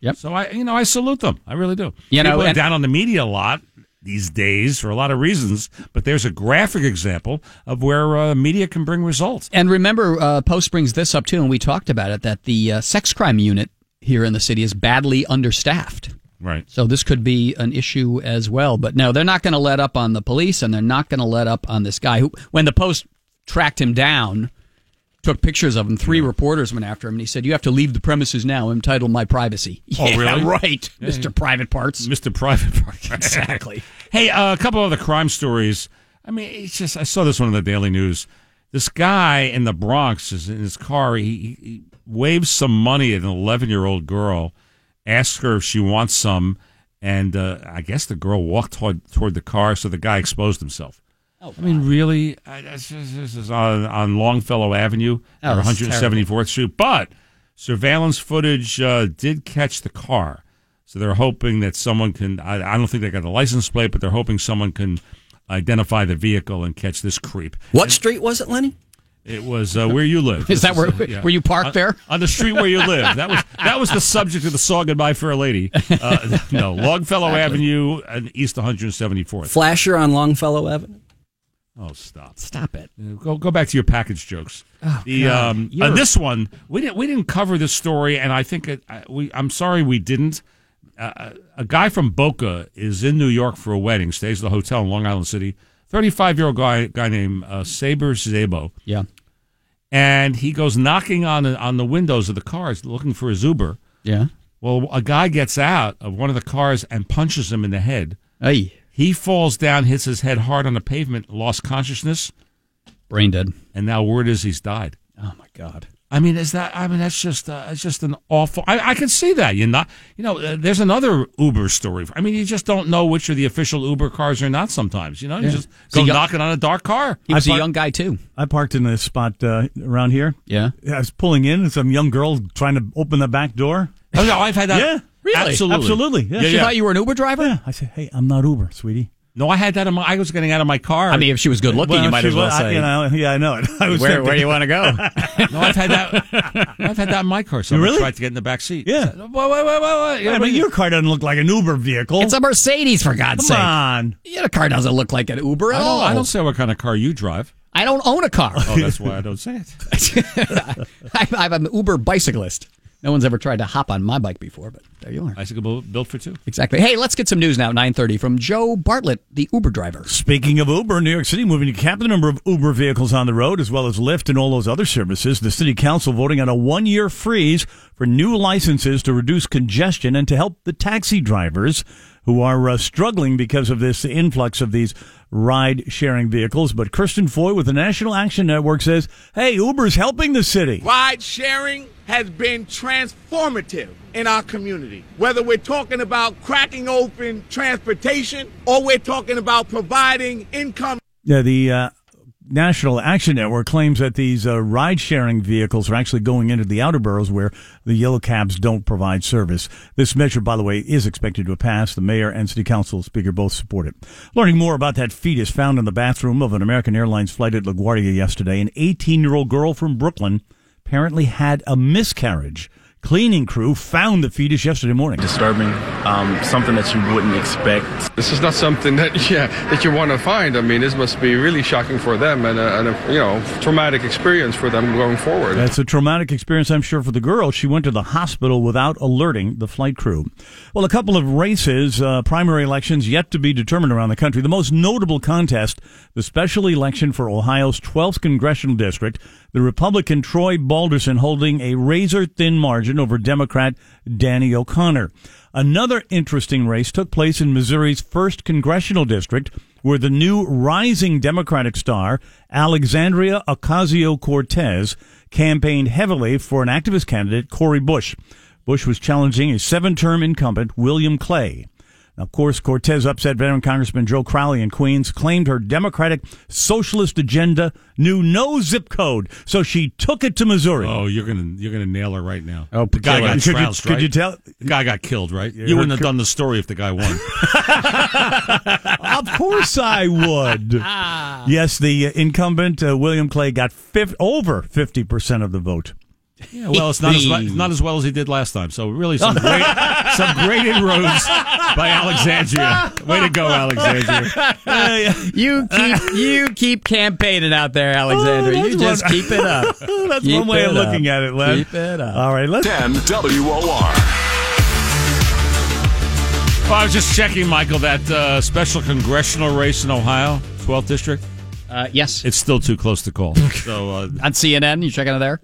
Yep. So I, you know, I salute them. I really do. You know, People are and- down on the media a lot these days for a lot of reasons, but there's a graphic example of where uh, media can bring results. And remember, uh, Post brings this up too, and we talked about it, that the uh, sex crime unit here in the city is badly understaffed. Right. So this could be an issue as well. But no, they're not going to let up on the police, and they're not going to let up on this guy who, when the Post tracked him down, took pictures of him, three yeah. reporters went after him, and he said, "You have to leave the premises now. I'm entitled My Privacy." Oh, yeah, really? Right. Yeah, Mister yeah. Private Parts. Mister Private Parts. Exactly. Hey, uh, a couple other crime stories. I mean, it's just, I saw this one in the Daily News. This guy in the Bronx is in his car. He, he waves some money at an eleven-year-old girl, asks her if she wants some, and uh, I guess the girl walked toward, toward the car, so the guy exposed himself. Oh, I mean, really? I, this is on, on Longfellow Avenue, Oh, or that's one seventy-fourth Street. But surveillance footage uh, did catch the car. So they're hoping that someone can, I, I don't think they got the license plate, but they're hoping someone can identify the vehicle and catch this creep. What street was it, Lenny? It was uh, where you live. Is that where uh, yeah. where you parked on, there? On the street where you live. That was that was the subject of the song "Goodbye for a Lady." Uh, no, Longfellow Exactly. Avenue and East one seventy-fourth. Flasher on Longfellow Avenue. Oh, stop! Stop it! Go go back to your package jokes. Oh, the God. um, You're- uh, this one we didn't we didn't cover this story, and I think it, I, we. I'm sorry we didn't. Uh, a guy from Boca is in New York for a wedding. Stays at a hotel in Long Island City. thirty-five year old guy guy named uh, Saber Zabo. Yeah. And he goes knocking on the, on the windows of the cars looking for his Uber. Yeah. Well, a guy gets out of one of the cars and punches him in the head. Hey. He falls down, hits his head hard on the pavement, lost consciousness. Brain dead. And now word is he's died. Oh, my God. I mean, is that? I mean, that's just uh, it's just an awful. I, I can see that. You not, you know, uh, there's another Uber story. I mean, you just don't know which are the official Uber cars or not. Sometimes, you know, you Yeah. just So go young- knocking on a dark car. He was I a parked- young guy, too. I parked in a spot uh, around here. Yeah. I was pulling in, and some young girl trying to open the back door. Oh, no, I've had that. Yeah. Really? Absolutely. Absolutely. Yeah. She yeah. thought you were an Uber driver? Yeah. I said, hey, I'm not Uber, sweetie. No, I had that in my. I was getting out of my car. I mean, if she was good looking, Well, you might she as well was- I- say. you know, yeah, I know it. I was where, tempted. where do you want to go? No, I've had that. I've had that in my car. Someone Really? tried to get in the back seat. Yeah. Wait, wait, wait, wait, wait. Yeah, but your car doesn't look like an Uber vehicle. It's a Mercedes, for God's Come sake. on. Yeah, the car doesn't look like an Uber at I don't, all. I don't say what kind of car you drive. I don't own a car. Oh, that's why I don't say it. I, I'm an Uber bicyclist. No one's ever tried to hop on my bike before, but there you are. Bicycle built for two. Exactly. Hey, let's get some news now at nine thirty from Joe Bartlett, the Uber driver. Speaking of Uber, New York City moving to cap the number of Uber vehicles on the road, as well as Lyft and all those other services. The city council voting on a one-year freeze for new licenses to reduce congestion and to help the taxi drivers who are uh, struggling because of this influx of these ride-sharing vehicles. But Kristen Foy with the National Action Network says, hey, Uber's helping the city. Ride sharing has been transformative in our community. Whether we're talking about cracking open transportation or we're talking about providing income. Yeah, the uh, National Action Network claims that these uh, ride-sharing vehicles are actually going into the outer boroughs where the yellow cabs don't provide service. This measure, by the way, is expected to pass. The mayor and city council speaker both support it. Learning more about that fetus found in the bathroom of an American Airlines flight at LaGuardia yesterday, an eighteen-year-old girl from Brooklyn apparently had a miscarriage. Cleaning crew found the fetus yesterday morning. Disturbing, um, something that you wouldn't expect. This is not something that yeah that you want to find. I mean, this must be really shocking for them and a, and a you know traumatic experience for them going forward. That's a traumatic experience, I'm sure, for the girl. She went to the hospital without alerting the flight crew. Well, a couple of races, uh, primary elections yet to be determined around the country. The most notable contest, the special election for Ohio's twelfth congressional district. The Republican Troy Balderson holding a razor-thin margin over Democrat Danny O'Connor. Another interesting race took place in Missouri's first congressional district, where the new rising Democratic star, Alexandria Ocasio-Cortez, campaigned heavily for an activist candidate, Cori Bush. Bush was challenging a seven-term incumbent, William Clay. Now, of course, Cortez upset veteran Congressman Joe Crowley in Queens, claimed her Democratic socialist agenda knew no zip code, so she took it to Missouri. Oh, you're gonna you're gonna nail her right now. Oh, the guy kill her. got Could you- trounced, could right? you tell- The guy got killed, right? Yeah, You her wouldn't have cur- done the story if the guy won. Of course I would. Yes, the uh, incumbent, uh, William Clay, got fif- over fifty percent of the vote. Yeah, well, it's not as well, not as well as he did last time. So really, some great some great inroads by Alexandria. Way to go, Alexandria! Uh, you keep you keep campaigning out there, Alexandria. Oh, you just one, keep it up. That's keep one way of looking up. at it, Len. Keep it up. All right, let's. ten W O R. Well, I was just checking, Michael, that uh, special congressional race in Ohio, twelfth district. Uh, yes, it's still too close to call. So uh, on C N N, you checking it there?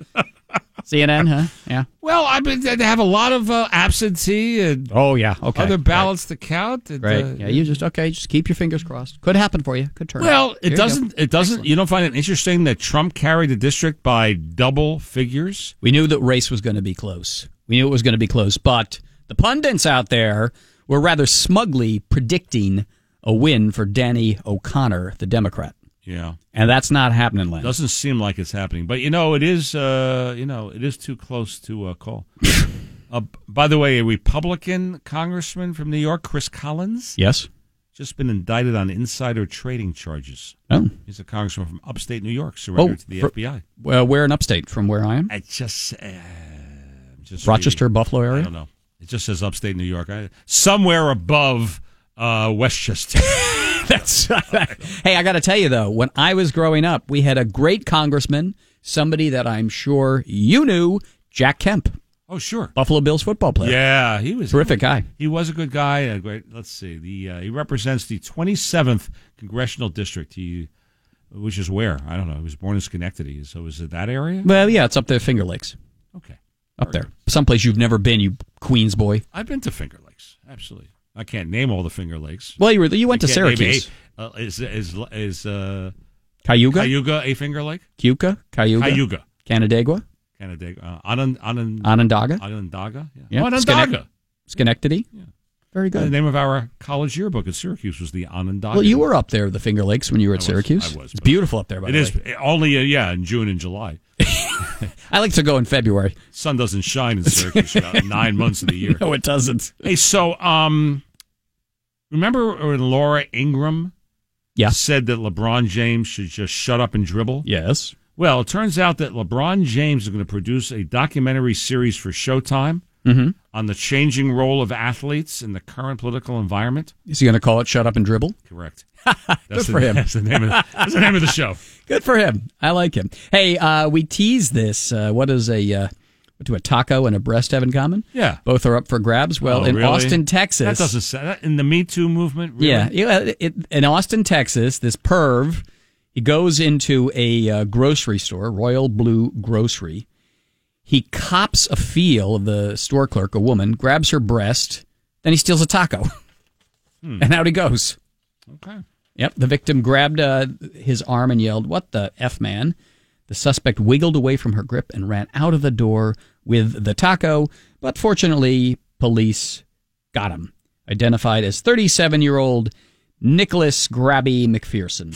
C N N, huh? Yeah. Well, I mean, they have a lot of uh, absentee and oh yeah, okay, other ballots to count. And, right. Uh, yeah, you just okay. Just keep your fingers crossed. Could happen for you. Could turn. Well, out. it doesn't. It doesn't. Excellent. You don't find it interesting that Trump carried the district by double figures? We knew that race was going to be close. We knew it was going to be close, but the pundits out there were rather smugly predicting a win for Danny O'Connor, the Democrat. Yeah, and that's not happening, Len. Doesn't seem like it's happening, but you know, it is. Uh, you know, it is too close to uh, call. uh, by the way, a Republican congressman from New York, Chris Collins, yes, just been indicted on insider trading charges. Oh, he's a congressman from upstate New York, surrendered oh, to the for, F B I. Well, where in upstate? From where I am? I just, uh, just Rochester, reading. Buffalo area. I don't know. It just says upstate New York. I, somewhere above uh, Westchester. That's hey, I got to tell you though, when I was growing up, we had a great congressman, somebody that I'm sure you knew, Jack Kemp. Oh, sure, Buffalo Bills football player. Yeah, he was terrific guy. He was a good guy. A great. Let's see. The uh, he represents the twenty-seventh congressional district. He, which is where I don't know. He was born in Schenectady, so is it that area? Well, yeah, it's up there, Finger Lakes. Okay, up there, someplace you've never been, you Queens boy. I've been to Finger Lakes, absolutely. I can't name all the Finger Lakes. Well, you were you went I to Syracuse. A, uh, is is is uh, Cayuga? Cayuga a Finger Lake? Cuca? Cayuga? Cayuga. Canandaigua? Canandaigua. Uh, Anand, Anand, Onondaga? Onondaga? Yeah. yeah. Onondaga. Schenectady? Yeah. Very good. The name of our college yearbook at Syracuse was the Onondaga. Well, you were up there, the Finger Lakes, when you were at I was, Syracuse. I was. It's beautiful up there, by it the is, way. only, uh, yeah, in June and July. I like to go in February. Sun doesn't shine in Syracuse about nine months of the year. No, it doesn't. Hey, so, um... remember when Laura Ingraham yeah. said that LeBron James should just shut up and dribble? Yes. Well, it turns out that LeBron James is going to produce a documentary series for Showtime mm-hmm. on the changing role of athletes in the current political environment. Is he going to call it Shut Up and Dribble? Correct. Good That's for the, him. That's the, name of the, that's the name of the show. Good for him. I like him. Hey, uh, we teased this. Uh, what does a... Uh, What do a taco and a breast have in common? Yeah. Both are up for grabs. Well, oh, in really? Austin, Texas. That doesn't say that in the Me Too movement, really? Yeah. It, it, in Austin, Texas, this perv, he goes into a uh, grocery store, Royal Blue Grocery. He cops a feel of the store clerk, a woman, grabs her breast, then he steals a taco. Hmm. And out he goes. Okay. Yep. The victim grabbed uh, his arm and yelled, "What the F, man?" The suspect wiggled away from her grip and ran out of the door with the taco, but fortunately, police got him. Identified as thirty-seven-year-old Nicholas Grabby McPherson.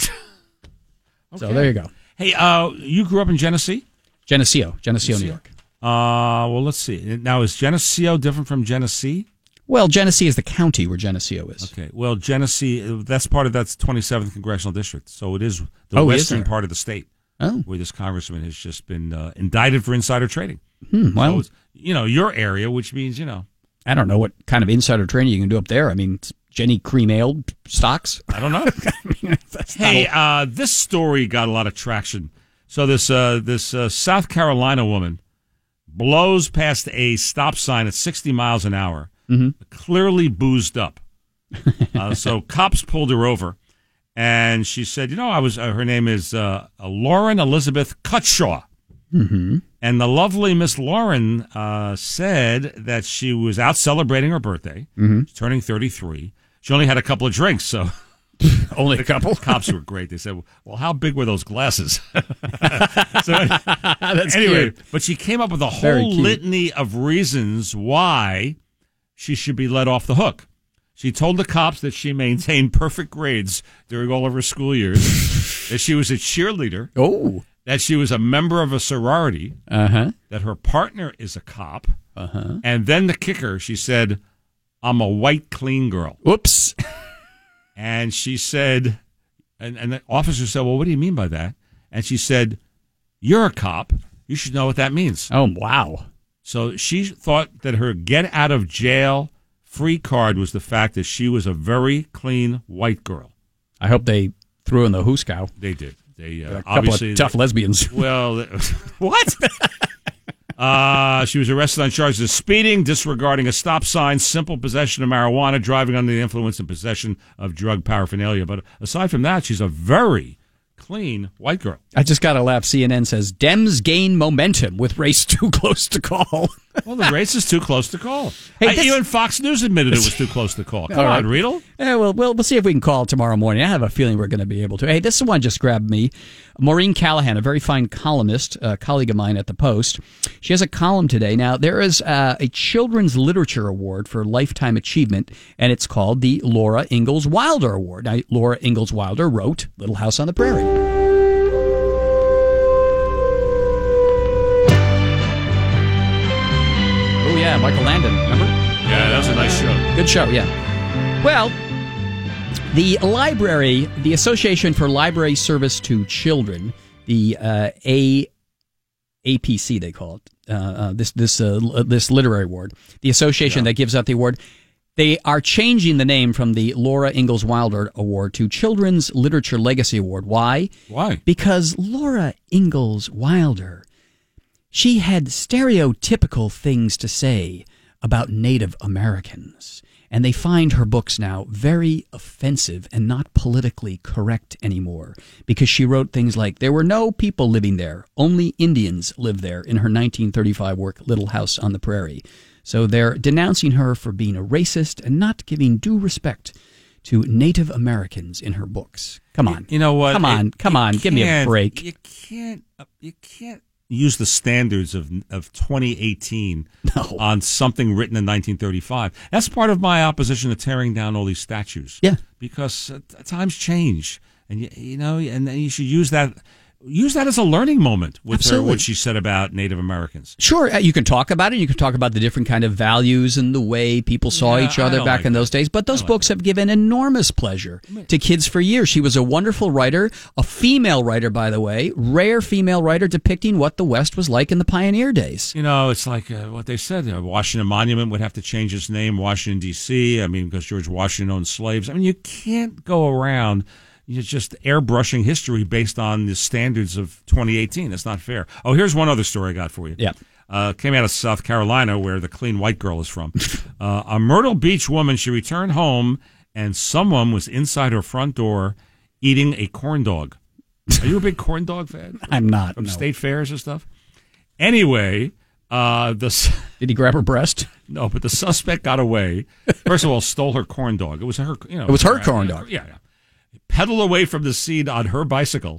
Okay. So there you go. Hey, uh, you grew up in Genesee? Geneseo, Geneseo, New York. Uh, well, let's see. Now, is Geneseo different from Genesee? Well, Genesee is the county where Geneseo is. Okay. Well, Genesee, that's part of that's twenty-seventh congressional district, so it is the oh, western is part of the state. Oh. Where this congressman has just been uh, indicted for insider trading. Hmm, well, so it's, you know, your area, which means, you know. I don't know what kind of insider trading you can do up there. I mean, Jenny Cream Ale stocks? I don't know. I mean, hey, uh, this story got a lot of traction. So this uh, this uh, South Carolina woman blows past a stop sign at sixty miles an hour, mm-hmm. clearly boozed up. uh, so cops pulled her over. And she said, you know, I was. Uh, her name is uh, Lauren Elizabeth Cutshaw. Mm-hmm. And the lovely Miss Lauren uh, said that she was out celebrating her birthday, mm-hmm. She's turning thirty-three. She only had a couple of drinks, so only a couple. Cops were great. They said, "Well, how big were those glasses?" so That's anyway, cute. but she came up with a Very whole cute. litany of reasons why she should be let off the hook. She told the cops that she maintained perfect grades during all of her school years, that she was a cheerleader, oh, that she was a member of a sorority, uh-huh. that her partner is a cop, uh-huh. and then the kicker, she said, "I'm a white, clean girl." Whoops. And she said, and, and the officer said, "Well, what do you mean by that?" And she said, "You're a cop. You should know what that means. Oh, wow. So she thought that her get out of jail free card was the fact that she was a very clean white girl. I hope they threw in the Huskow. They did. They uh, a couple obviously of tough they, lesbians. Well, what? uh, she was arrested on charges of speeding, disregarding a stop sign, simple possession of marijuana, driving under the influence, and possession of drug paraphernalia. But aside from that, she's a very clean white girl. I just got a laugh. C N N says Dems gain momentum with race too close to call. Well, the race is too close to call. Hey, I, this- even Fox News admitted it was too close to call. Come All on, right. Riedel. Yeah, well, we'll we'll see if we can call tomorrow morning. I have a feeling we're going to be able to. Hey, this one just grabbed me. Maureen Callahan, a very fine columnist, a colleague of mine at the Post. She has a column today. Now, there is uh, a Children's Literature Award for Lifetime Achievement, and it's called the Laura Ingalls Wilder Award. Now, Laura Ingalls Wilder wrote Little House on the Prairie. Oh, yeah, Michael Landon, remember? Yeah, that was a nice show. Good show, yeah. Well, the library, the Association for Library Service to Children, the uh, A A P C they call it, uh, uh, this this uh, this literary award, the association yeah. that gives out the award, they are changing the name from the Laura Ingalls Wilder Award to Children's Literature Legacy Award. Why? Why? Because Laura Ingalls Wilder, she had stereotypical things to say about Native Americans. And they find her books now very offensive and not politically correct anymore. Because she wrote things like, there were no people living there, only Indians lived there, in her nineteen thirty-five work, Little House on the Prairie. So they're denouncing her for being a racist and not giving due respect to Native Americans in her books. Come on. You know what? Come on, It- come on, give me a can't- break. You can't. uh, You can't use the standards of of twenty eighteen no. on something written in nineteen thirty-five. That's part of my opposition to tearing down all these statues. Yeah, because uh, times change, and you, you know, and then you should use that. Use that as a learning moment with Absolutely. her, what she said about Native Americans. Sure, uh, you can talk about it. You can talk about the different kind of values and the way people saw Yeah, each I other don't back like in those days. But those books have given enormous pleasure to kids for years. She was a wonderful writer, a female writer, by the way, rare female writer depicting what the West was like in the pioneer days. You know, it's like uh, what they said. Uh, Washington Monument would have to change its name, Washington, D C I mean, because George Washington owned slaves. I mean, you can't go around you're just airbrushing history based on the standards of twenty eighteen. That's not fair. Oh, here's one other story I got for you. Yeah. Uh, came out of South Carolina, where the clean white girl is from. uh, a Myrtle Beach woman, she returned home, and someone was inside her front door eating a corn dog. Are you a big corn dog fan? I'm not. From no. state fairs and stuff? Anyway, uh, the did he grab her breast? No, but the suspect got away. First of all, stole her corn dog. It was her, you know. It was her right, corn yeah, dog. Yeah, yeah. Pedaled away from the scene on her bicycle,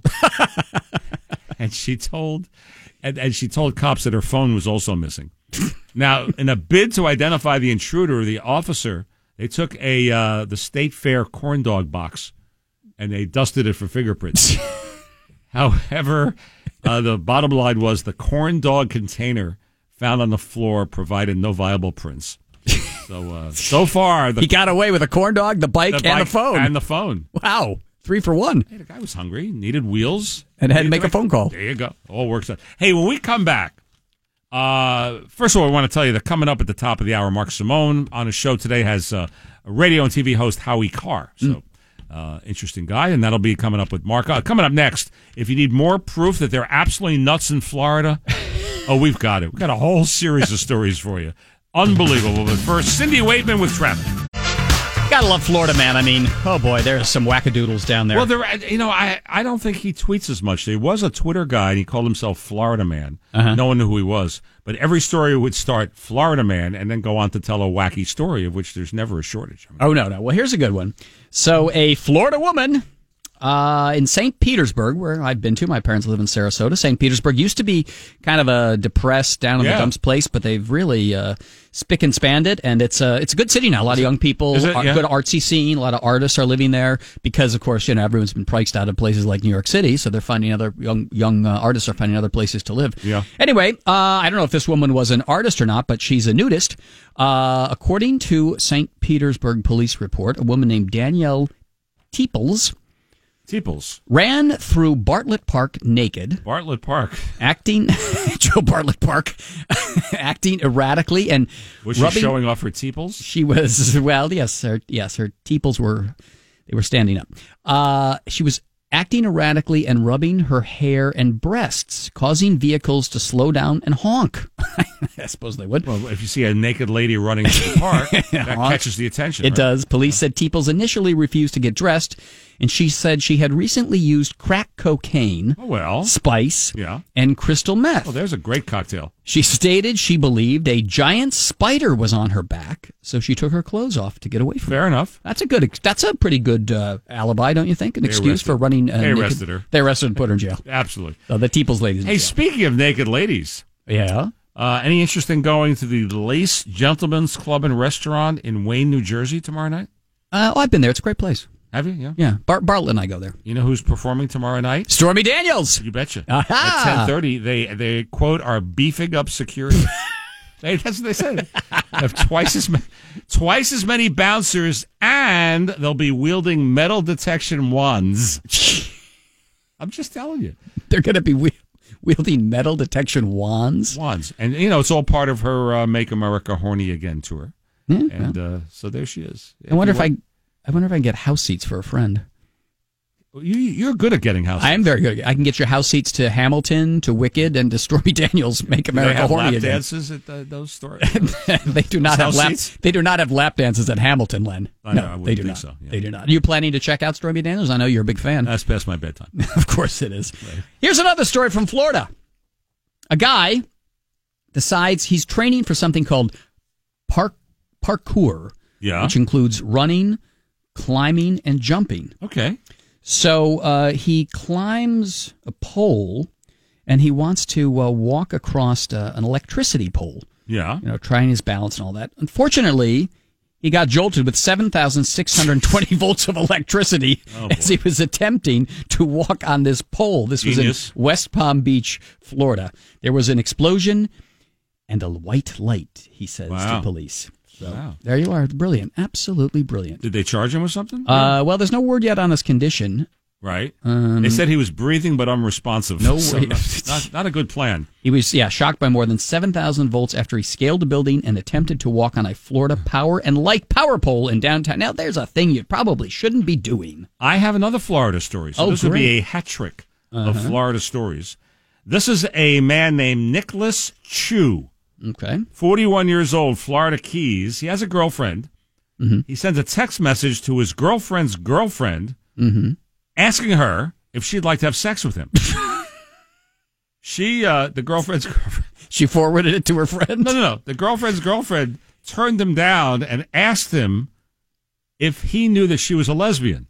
and she told, and, and she told cops that her phone was also missing. Now, in a bid to identify the intruder, the officer they took a uh, the state fair corn dog box, and they dusted it for fingerprints. However, uh, the bottom line was the corn dog container found on the floor provided no viable prints. So, uh, so far, the, he got away with a corn dog, the bike, the and bike the phone. and the phone. Wow, three for one. Hey, the guy was hungry, needed wheels, and had to needed make a phone call. There you go. All works out. Hey, when we come back, uh, first of all, I want to tell you that coming up at the top of the hour, Mark Simone on his show today has uh, a radio and T V host Howie Carr. So. Mm. Uh, interesting guy, and that'll be coming up with Mark. Uh, coming up next, if you need more proof that they're absolutely nuts in Florida, oh, we've got it. We've got a whole series of stories for you. Unbelievable. But first, Cindy Waitman with traffic. Gotta love Florida, man. I mean, oh boy, there's some wackadoodles down there. Well, there, you know, I, I don't think he tweets as much. There was a Twitter guy, and he called himself Florida Man. Uh-huh. No one knew who he was. But every story would start Florida Man and then go on to tell a wacky story, of which there's never a shortage. Oh, no, no. Well, here's a good one. So a Florida woman uh, in Saint Petersburg, where I've been to, my parents live in Sarasota. Saint Petersburg used to be kind of a depressed, down in Yeah. the dumps place, but they've really uh, spick and spanned it, and it's a, it's a good city now. A lot of young people, Is it? are, Yeah. good artsy scene, a lot of artists are living there because, of course, you know, everyone's been priced out of places like New York City, so they're finding other, young young uh, artists are finding other places to live. Yeah. Anyway, uh, I don't know if this woman was an artist or not, but she's a nudist. Uh, according to Saint Petersburg police report, a woman named Danielle Teeples Teeples. Ran through Bartlett Park naked. Bartlett Park. Acting, Joe Bartlett Park, acting erratically and Was she rubbing, showing off her teeples? She was, well, yes, her, yes, her teeples were, they were standing up. Uh, she was acting erratically and rubbing her hair and breasts, causing vehicles to slow down and honk. I suppose they would. Well, if you see a naked lady running through the park, that Honk. catches the attention. It right? does. Police said Teeples initially refused to get dressed, and she said she had recently used crack cocaine, Oh, well. spice, Yeah. and crystal meth. Oh, there's a great cocktail. She stated she believed a giant spider was on her back, so she took her clothes off to get away from it. Fair enough. That's a good. That's a pretty good uh, alibi, don't you think? An They excuse arrested- for running. Uh, they naked- arrested her. They arrested and put her in jail. Absolutely. So the Teeples ladies. in Hey, jail. speaking of naked ladies. Yeah. Uh, any interest in going to the Lace Gentlemen's Club and Restaurant in Wayne, New Jersey tomorrow night? Uh, oh, I've been there. It's a great place. Have you? Yeah. Yeah. Bar- Bartlett and I go there. You know who's performing tomorrow night? Stormy Daniels. You betcha. Aha! At ten thirty, they, they, quote, are beefing up security. they, that's what they said. They have twice as, ma- twice as many bouncers, and they'll be wielding metal detection wands. I'm just telling you. They're going to be we- wielding metal detection wands. Wands. And, you know, it's all part of her uh, Make America Horny Again tour. Yeah, and uh, so there she is. I wonder if you I, want- I wonder if I can get house seats for a friend. You, you're good at getting house seats. I am very good. I can get your house seats to Hamilton, to Wicked, and to Stormy Daniels. Make Do they America have Horny lap again. dances at the, those stores? they do not Those have house lap. seats? They do not have lap dances at Hamilton, Len. I know, no, I wouldn't they do think not. so, yeah. They do not. Are you planning to check out Stormy Daniels? I know you're a big fan. That's past my bedtime. Of course it is. Here's another story from Florida. A guy decides he's training for something called park parkour, Yeah. which includes running, climbing, and jumping. Okay. So uh, he climbs a pole, and he wants to uh, walk across uh, an electricity pole. Yeah. You know, trying his balance and all that. Unfortunately, he got jolted with seven thousand six hundred twenty volts of electricity Oh, as he was attempting to walk on this pole. This Genius. was in West Palm Beach, Florida. There was an explosion and a white light, he says Wow. to police. So Wow. there you are. Brilliant. Absolutely brilliant. Did they charge him with something? Uh, well, there's no word yet on his condition. right. Um, they said he was breathing but unresponsive. No So way. not, not, not a good plan. He was, yeah, shocked by more than seven thousand volts after he scaled a building and attempted to walk on a Florida power and light power pole in downtown. Now, there's a thing you probably shouldn't be doing. I have another Florida story. So Oh, this would be great. a hat trick of Uh-huh. Florida stories. This is a man named Nicholas Chu. Okay. forty-one years old, Florida Keys. He has a girlfriend. Mm-hmm. He sends a text message to his girlfriend's girlfriend Mm-hmm. asking her if she'd like to have sex with him. she, uh, the girlfriend's girlfriend. She forwarded it to her friend? No, no, no. The girlfriend's girlfriend turned him down and asked him if he knew that she was a lesbian.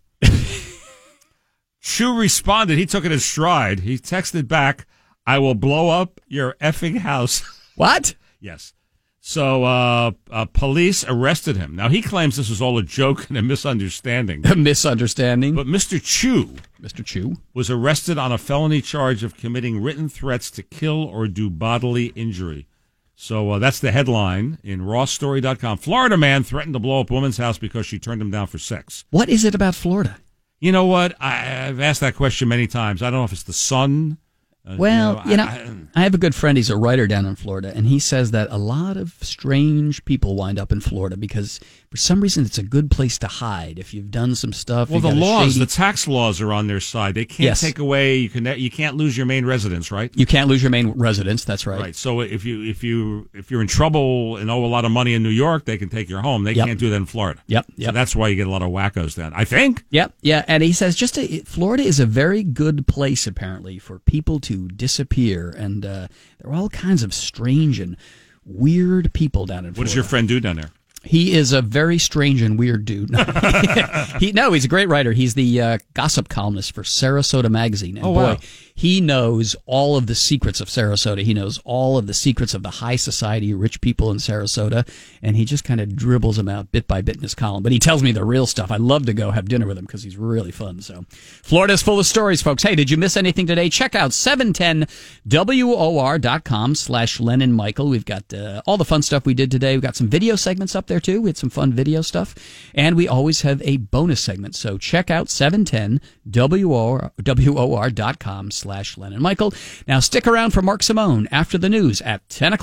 Chu responded. He took it as stride. He texted back, I will blow up your effing house. What? Yes. So uh, uh, police arrested him. Now, he claims this was all a joke and a misunderstanding. A misunderstanding. But Mister Chu, Mister Chu, was arrested on a felony charge of committing written threats to kill or do bodily injury. So uh, that's the headline in Raw Story dot com. Florida man threatened to blow up woman's house because she turned him down for sex. What is it about Florida? You know what? I, I've asked that question many times. I don't know if it's the sun. Uh, Well, you know, I- I, I- have a good friend. He's a writer down in Florida, and he says that a lot of strange people wind up in Florida because for some reason it's a good place to hide if you've done some stuff. Well, you the got a laws, shady- the tax laws are on their side. They can't Yes. take away. You can. You can't lose your main residence, right? you can't lose your main residence. That's right. Right. So if you if you if you're in trouble and owe a lot of money in New York, they can take your home. They Yep. can't do that in Florida. Yep. So Yep. that's why you get a lot of wackos then. I think. Yep, yeah, and he says just a, Florida is a very good place apparently for people to disappear, and uh, there are all kinds of strange and weird people down in Florida. What does your friend do down there? He is a very strange and weird dude. No, he, no he's a great writer. He's the uh, gossip columnist for Sarasota Magazine. And Oh, boy, wow. he knows all of the secrets of Sarasota. He knows all of the secrets of the high society, rich people in Sarasota, and he just kind of dribbles them out bit by bit in his column. But he tells me the real stuff. I love to go have dinner with him because he's really fun. So Florida's full of stories, folks. Hey, did you miss anything today? Check out seven ten W O R dot com slash Len and Michael. We've got uh, all the fun stuff we did today. We've got some video segments up there. there, too. We had some fun video stuff. And we always have a bonus segment. So check out seven ten W O R dot com slash Len and Michael. Now stick around for Mark Simone after the news at ten o'clock.